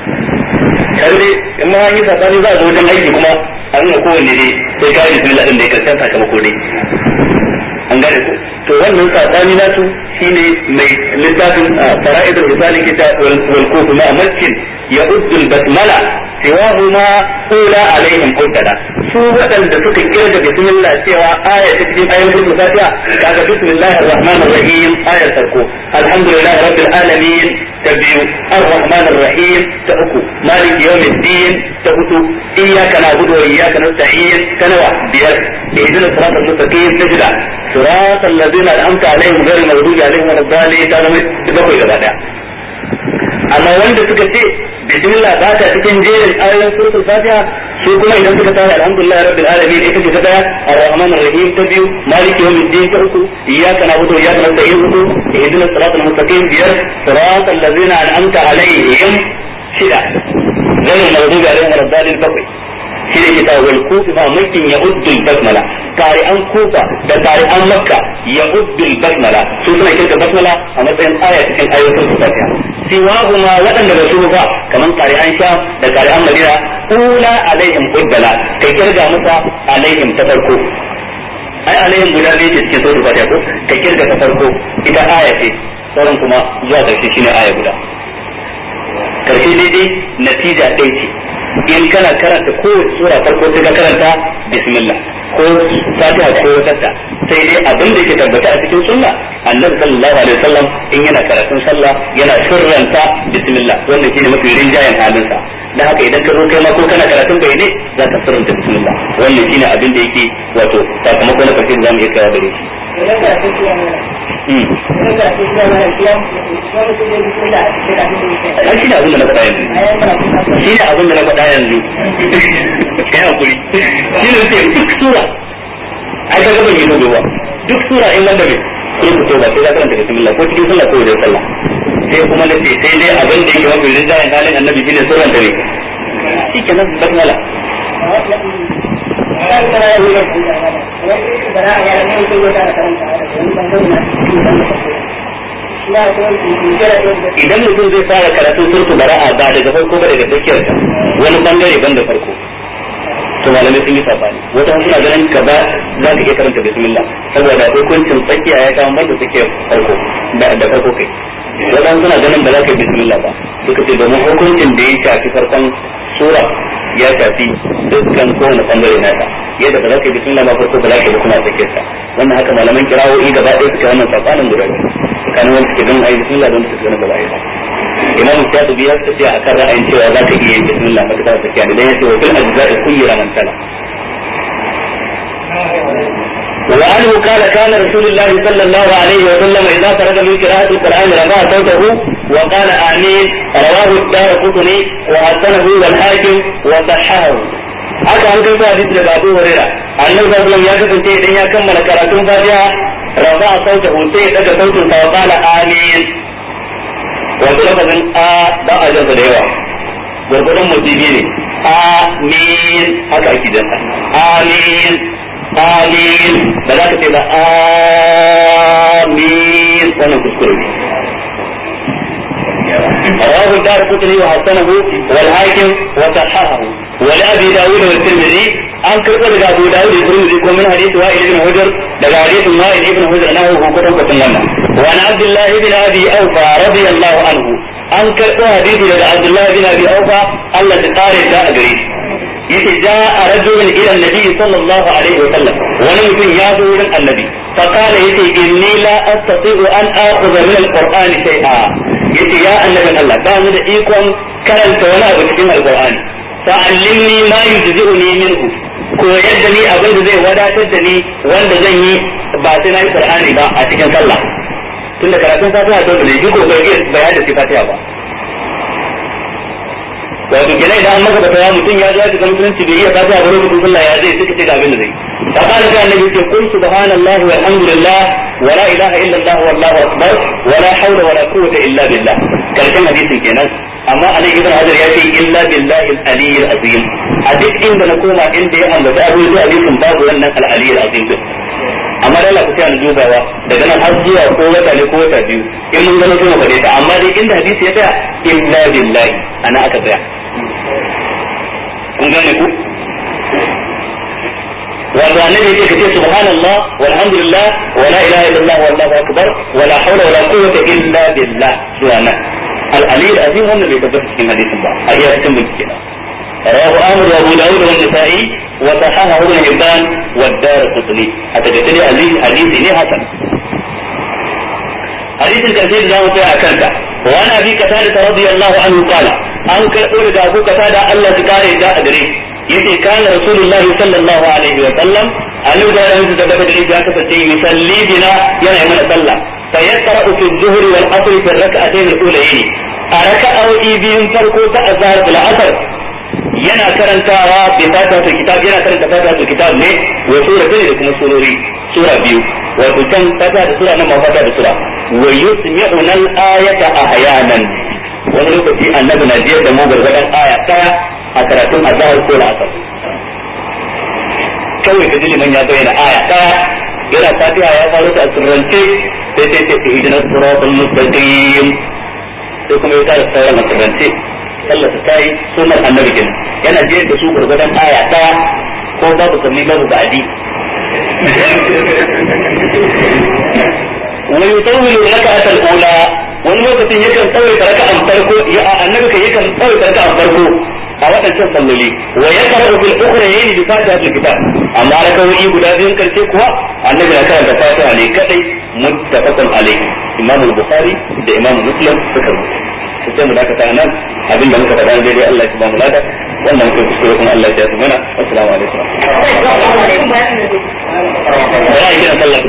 كذلك إما أن يسافر ذا زوجا أيدي كما أن يكون لدي سيكاي بسم الله إن ذكر سنفا كما قولي an gane ku to wannan sabani nasu shine mai littafin fara'idul risali kitab wal kufu ma maskin ya'uddu al basmala siwahuma ula alaihim qudda su wadanda suka kirga bismillah cewa aya ta cikin ayatul fatiha kaga bismillahir rahmanir rahim ayar farko alhamdulillahi rabbil alamin ta biyu arrahmanir rahim ta uku maliki yawmiddin ta hudu iyyaka na'budu wa iyyaka nasta'in ta nawa biyar ihdinas siratal mustaqim ta shida صراط الذين أنعمت عليهم غير المغضوب عليهم ولا الضالين ta zama bakwai gaba daya amma wanda suka ce bismillah ba ta cikin jerin ayoyin suratul fatiha su kuma idan suka tsaya alhamdulillah rabbil alamin ita ce ta daya arrahmanir rahim ta biyu maliki yawmiddin ta uku iyyaka na'budu wa iyyaka nasta'in hudu ihdinas siratal mustaqim biyar siratal ladzina an'amta alaihim shida غير المغضوب عليهم ولا الضالين bakwai shine kita wal kufi ma makin ya uddul basmala tare an kufa da tare an makka ya uddul basmala su suna kirka basmala a matsayin aya cikin ayoyin fatiha siwahuma wadanda ba su ba kaman tare an sha da tare an madina ula alaihim uddala kai kirga musa alaihim ta farko ai alaihim guda biyu ce cikin suratul fatiha ko kai kirga ta farko ita aya ce sauran kuma zuwa ƙarshe shine aya guda karshe daidai natija ɗaya ce in kana karanta kowace sura farko sai ka karanta bismillah ko fatiha ko wata sai dai abin da yake tabbata a cikin sunna annabi sallallahu alaihi wasallam in yana karatun sallah yana sirranta bismillah wannan shine mafi rinjayen halinsa dan haka idan ka zo kai ma ko kana karatun bayyane za ka sirranta bismillah wannan shine abin da yake wato sakamakon na karshe da zamu iya kawo gare shi shi ne abin da na faɗa yanzu shi ne abin da na faɗa yanzu ya hakuri shi ne ce duk sura ai ka gaba ne dogo ba duk sura in nan da me sai ku toba sai ka karanta bismillah ko cikin sallah ko wajen sallah sai kuma na ce sai dai abin da yake mafi rinjayen halin annabi shine suran da ne shi kenan basmala idan mutum zai fara karatun surtu bara'a ba daga farko ba daga tsakiyar ta wani bangare ban da farko to malamai sun yi sabani wata suna ganin ka ba za ka iya karanta bismillah saboda hukuncin tsakiya ya kama ban da tsakiyar farko da farko kai wata suna ganin ba za ka yi bismillah ba suka ce domin hukuncin da ya shafi farkon sura ya shafi dukkan kowane bangare nata yadda ba za ka yi bismillah ba farko ba za ka yi kuma tsakiyar ta wannan haka malaman kirawoyi gaba ɗaya suka wannan sabanin guda biyu tsakanin wanda suke ganin ayi bismillah da wanda suke ganin ba za a yi ba imam shafi'i ya ce a kan ra'ayin cewa za ka iya yin bismillah maka ta tsakiya ne dan ya ce wa fil ajza'i kuyyira man tala وعنه قال كان رسول الله صلى الله عليه وسلم إذا فرغ من قراءة القرآن رفع صوته وقال آمين رواه الدارقطني وحسنه والحاكم وصححه haka an kai hadisi daga Abu Hurairah annabi sallallahu alaihi wasallam ya kasance idan ya kammala karatun Fatiha rafa sautahu sai ya daga sautin sa wa qala amin wato lafazin a ba a jinsa da yawa gurgurdan mutiji ne amin haka ake danta amin amin ba za ka ce ba amin wannan kuskure ne رواه الدارقطني وحسنه والحاكم وصححه ولأبي داود والترمذي أن كتب أبو داود والترمذي من حديث وائل بن حجر لقى حديث وائل بن حجر أنه كتب كتنمى وعن عبد الله بن أبي أوفى رضي الله عنه أن كتب حديث لقى عبد الله بن أبي أوفى الذي قال جاء قريب جاء رجل إلى النبي صلى الله عليه وسلم ولم يأتوا النبي فقال إني لا أستطيع أن آخذ من القرآن شيئا يا النبي الله بعد إيكم كرنت ولا بكتم القرآن فعلمني ما يجزئني منه koyar abin da zai wadatar da ni wanda zan yi ba sai na yi Qur'ani ba a cikin sallah tunda karatun fatiha dole ne ko bai bayar da fatiha ba wato kenan idan an maka fatawa mutum ya zo ya shiga musulunci bai iya fatiha ba lokacin sallah ya zai suka ce ga abin da zai fa qala ta annabi ce qul subhanallahi walhamdulillah wa la ilaha illa allah wallahu akbar wa la hawla wa la quwwata illa billah karshen hadisin kenan amma anan ibn hajar ya ce illa billahi al-ali al-azim a duk inda na koma inda ya ambata abu da hadisin babu wannan al-ali al-azim din amma da Allah ku ta dubawa daga nan har zuwa ko wata ne ko wata biyu in mun gano kuma bare ta amma dai inda hadisi ya tsaya illa billahi ana aka tsaya kun gane ku wato annabi yake kace subhanallah walhamdulillah wa la ilaha illallah wallahu akbar wa la hawla wa la quwwata illa billah zuwa nan al-ali al-azim wannan bai tabbata cikin hadisin ba a iya cikin bincike رواه أحمد وأبو داود والنسائي وصححه ابن حبان والدارقطني أتجدني حديث حسن حديث كثير لا مطيع كنت وأنا أبي قتادة رضي الله عنه قال أنكر أولد أبو قتادة الله تكاري جاء دري يتي كان رسول الله صلى الله عليه وسلم أنه دار أنه تبقى دري جاء كفتي يصلي بنا ينعم صلى فيقرأ في الظهر والعصر في الركعتين الأولين أركع أو إيبين فرقو تأذار في العصر yana karantawa bi fatihatul kitab yana karanta fatihatul kitab ne wa sura da kuma surori sura biyu wato kan fatiha da sura nan ma fatiha da sura wa yusmi'una al-ayata ahyanan wani lokaci annabi na jiyar da mu gargadan aya daya a karatun azhar ko al-asr kawai da liman ya bayyana aya daya yana fatiha ya fara ta sirrance sai ce ihdinas siratal mustaqim sai kuma ya fara sauran sirrance sallar ta yi sunan annabi kenan yana jiyar da su gurgudan aya daya ko babu salli babu ba'di wa yutawwilu rak'at al-ula wani lokacin yakan tsawaita raka'an farko annabi kan yakan tsawaita raka'an farko a wadannan salloli wa yaqra'u fil ukhra yani bi fatihatil kitab amma rakawoyi guda biyun karshe kuwa annabi na karanta fatiha ne kadai muttafaqun alayhi imam al-bukhari da imam muslim suka rubuta sai mu dakata nan abin da muka faɗa daidai Allah ya ba mu lada wannan muke kuskure kuma Allah ya ji mana assalamu alaikum ya yi kira sallah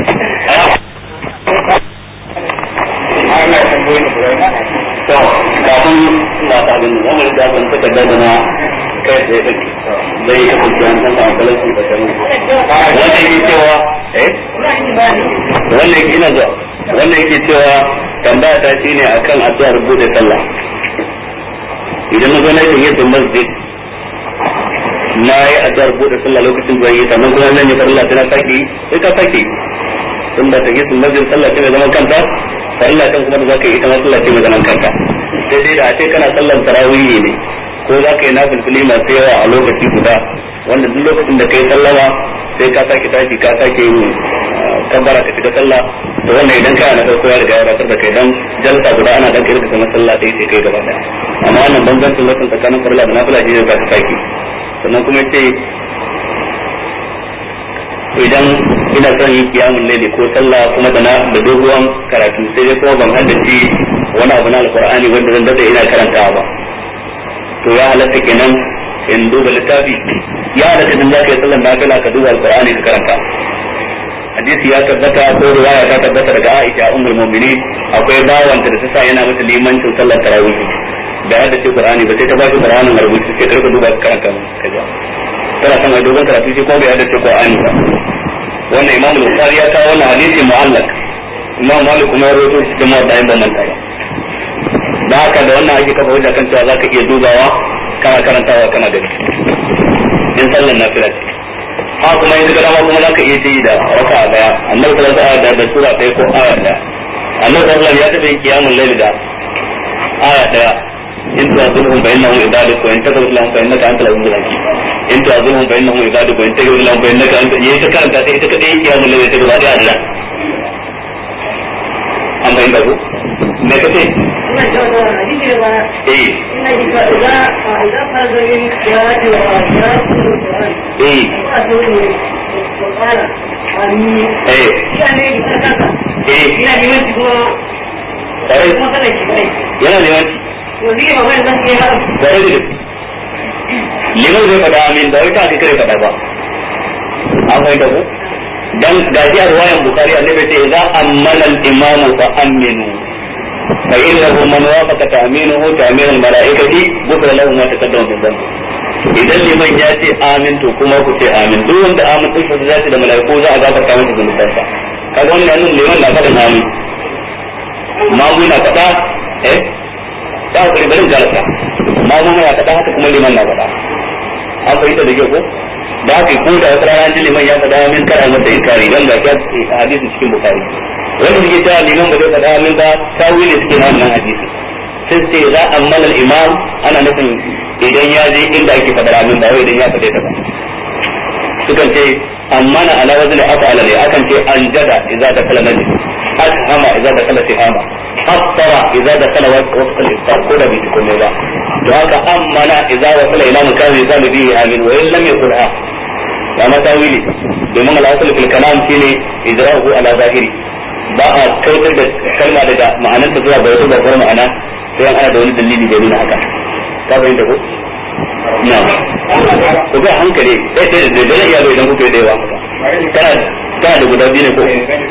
to kafin ba ta bin wannan da ban ta da na kai da yake dai ya kuma an san kallon su da kan wannan yake cewa wannan yake ina zuwa wannan yake cewa tambaya ta shine akan addu'ar bude sallah idan na zo na yi yin masjid na yi addu'ar bude sallah lokacin da yi sannan kuma nan ya farilla tana sake sai ka sake tun da take sun masjid sallah ce mai zaman kanta farilla kan kuma da zaka yi ita ma sallah ce mai zaman kanta sai dai da a ce kana sallar tarawih ne ko za ka yi nafilfili masu yawa a lokaci guda wanda duk lokacin da kai sallama sai ka sake tashi ka sake yin kabbara ka shiga sallah to wannan idan kai na farko ya riga ya ratar da kai dan jalsa guda ana dan kai da sallah dai sai kai gaba da amma wannan bambancin lokacin tsakanin farilla da nafila shi ne ka sake sannan kuma yace idan ina son yin kiyamun laili ko sallah kuma da doguwan karatu sai dai kuma ban haddace wani abu na alqur'ani wanda zan dade ina karantawa ba to ya halatta kenan in duba littafi ya halatta idan zaka yi sallar nafila ka duba alqur'ani ka karanta hadisi ya tabbata ko riwaya ta tabbata daga Aisha ummul mu'minin akwai bawanta da ta sa yana mata limancin sallar tarawih da hadda ce qur'ani ba sai ta ba shi qur'anin rubuci sai ka duba ka karanta kaza tana son ai dogon karatu sai ko bai hadda ce qur'ani ba wannan Imam Bukhari ya kawo wannan hadisi mu'allaq Imam Malik kuma ya rawaito shi da mu'addain ban manta ba da haka da wannan ake kafa hujja kan cewa zaka iya dubawa kana karantawa kana gani in sallan nafila ce ha kuma yanzu kana kuma zaka iya yi da raka'a daya annabi sallallahu alaihi wasallam da sura ɗaya ko aya daya annabi sallallahu alaihi wasallam ya tafi qiyamul layl da aya daya in tu'azilhum fa innahum ibaduk wa in taghfir lahum fa innaka antal azizul hakim in tu'azilhum fa innahum ibaduk wa in taghfir lahum fa innaka antal yayi ta karanta sai ita kadai qiyamul layl ta gaba daya Allah an bayyana ko me kace ina jawo hadisi da ba ina ji ka idan farzo yin qiyamati wa qiyamul qur'an a to ne ko fara ani ya ne ka kaka ina ji wani kuma sai kuma kana ki kai yana ne wani to ni ba wani zan yi haka sai da liman zai fada amin da wai ta kare fada ba an bayyana ko dan gaji a ruwayan bukari annabi ce idza ammana al-imamu fa aminu fa innahu man wafaqa ta'minuhu ta'min al-mala'ikati ghufira lahu ma taqaddama min dhanbi idan liman ya ce amin to kuma ku ce amin duk wanda amin din sa zai da mala'iku za a gafarta masa zunubansa kaga wannan nan liman na faɗa amin mamu na faɗa da ku bari jalasa mamu na faɗa haka kuma liman na faɗa an fahimta da ke ko da haka ko da wata rana liman ya faɗa min kada masa inkari dan ga hadisin cikin bukari wanda yake cewa liman ba zai faɗa min ba tawili suke na wannan hadisi sai ce za a mana imam ana nufin idan ya je inda ake faɗa min ba wai idan ya faɗe ta ba sukan ce ammana ala wazn af'ala ne akan ce anjada idza dakala najis ashama idza dakala sihama afṭara idza dakala waqt al-ifṭar ko da bai komai ba to haka ammana idza wasala ila makani zalu bihi amin wa in lam yaqulha ya matawili domin al-asl fil kalam shine idra'uhu ala zahiri ba a kautar da kalma daga ma'anarta zuwa ga wata babbar ma'ana sai an ana da wani dalili da nuna haka ka bayyana ko na ko ga hankali sai da iya bai dan kuke da yawa kana da guda biyu ne ko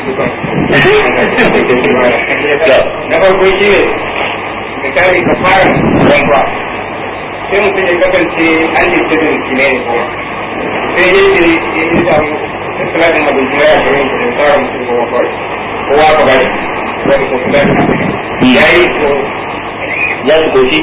na farko shi ne misali ka fara rantsuwa sai mutum ya kasance an yi tudun shi ne ko sai ya ce ya samu tattalin abinci na yakirin da tsara mutum goma kawai kowa ka bari wani ko kula da ya yi ko za su koshi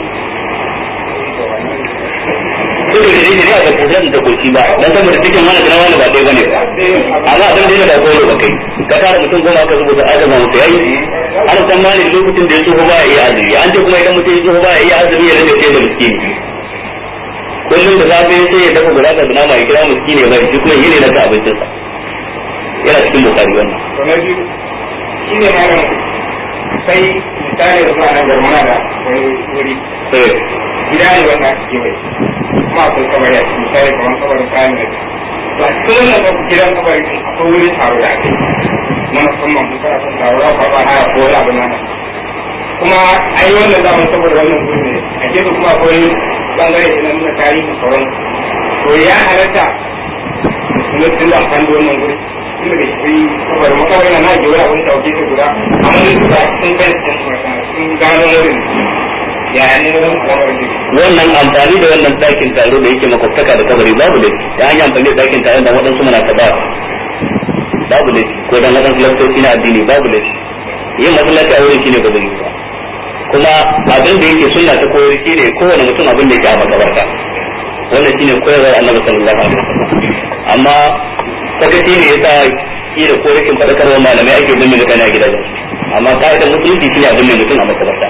duk da dai ne a ga kusan da koshi ba dan saboda cikin wani da wani ba dai bane amma abin da yana da koyo ba kai ka tara mutum goma ka rubuta adama mutum yayi an san mali lokacin da ya so ba ya iya azumi an ce kuma idan mutum ya so ba ya iya azumi ya rage sai da miskini kullum da safe sai ya dafa gurasa da nama ya kira miskini ya bari shi kuma yene na ka abincin sa yana cikin bukari wannan to na biyu shi ne malam sai misali da zuwa nan garmana da wani wuri gida ne wanda ake kewaye kuma akwai kabari a cikin misali kamar kabarin kayan da to a cikin wannan gidan kabari akwai wurin taro da ake na musamman mun kana son taro ya kwaba haya ko wani abu nan kuma an yi wannan zaman saboda wannan guri ne a gefe kuma akwai bangare na nuna tarihin sauran to ya halatta musulmi sun da amfani da wannan guri tun daga shi kabarin makabari na naji wani abin sauke su guda amma da su ba sun kai sun gano wurin ya ne wannan amfani da wannan dakin taro da yake makwabtaka da kabari babu laifi ya hanyar amfani da dakin taro da waɗansu munasaba babu laifi ko dan waɗansu lafiyoyi na addini babu laifi yin masallaci a wurin shine ba zai yi ba kuma abin da yake sunna ta koyar shine kowane mutum abin da yake a makabarta wannan shine koyarwar Annabi sallallahu alaihi wasallam amma sakaci ne yasa kila ko rikin fadakarwa malamai ake binne da kana gidajen amma ka'idar musulunci shine abin da mutum a makabarta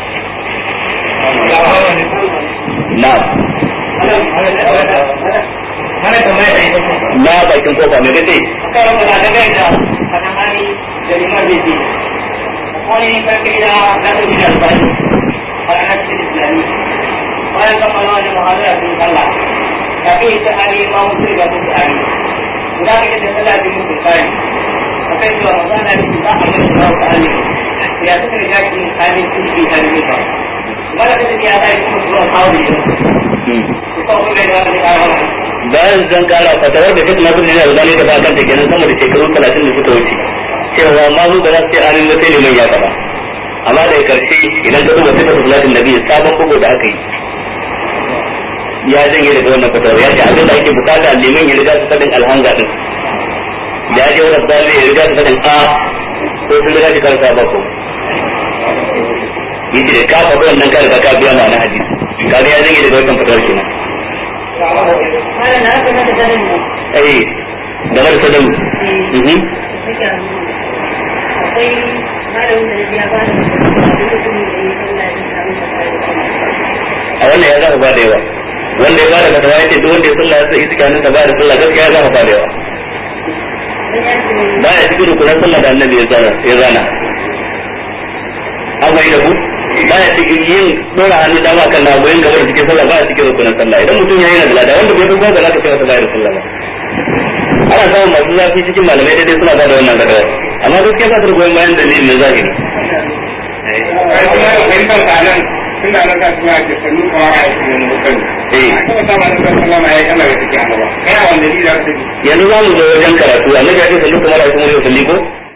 na'am na bakin kofa me kace karan da daga da kana hali da liman biji wani karfi da da da albani wala hakki islami wala kama wani muhadara din Allah kafin ta hali ma mutum ga duk hali guda kake da salatin mutum kai akai to Ramadan da ba a yi da hali ya ta da jakin hali cikin hali ba wala da ya ta yi kuma kawo bayan zan kara fatawar da duk nasu da zane da bakan ta kenan sama da shekaru 30 da suka wuce cewa ma mu ba za su ce amin ba sai liman ya faɗa amma da karshe idan ka duba sifatu salatin nabi sabon bugu da aka yi ya janye daga wannan fatawar ya ce abin da ake bukata liman ya riga su fadin alhanga din ya je wani dalili ya riga su fadin a ko sun riga shi karanta ba ko yace da ka faɗi wannan ka riga ka biya ma'ana hadisi kaga ya zage daga wannan fatawar kenan malam na aka mata sanin ne da mar sadan akwai malamin da ya ba da mutum da ya sallah ya samu a wannan ya zama ba da yawa wanda ya ba da fatawa yace duk wanda ya sallah sai iska nan ta ba da sallah gaskiya ya zama ba da yawa ba ya cikin rukunan sallah da annabi ya zana an bai da ku ba ya cikin yin dora hannu dama kan na goyin gaba da cikin sallah ba ya cikin rukunan sallah idan mutum ya yi na da wanda bai san ba za ka ce masa bayar sallah ba ana samun masu zafi cikin malamai daidai suna ba da wannan gadawa amma gaskiya ba su da goyon bayan dalilin na zahiri tun da nan suna ke sannu kawai a cikin mutum a kuma sama da sallama ya yi Allah ya cikin annaba kai a wanda ni da ka yanzu za mu zo wajen karatu annabi ya ce sallu kamar a cikin mutum ko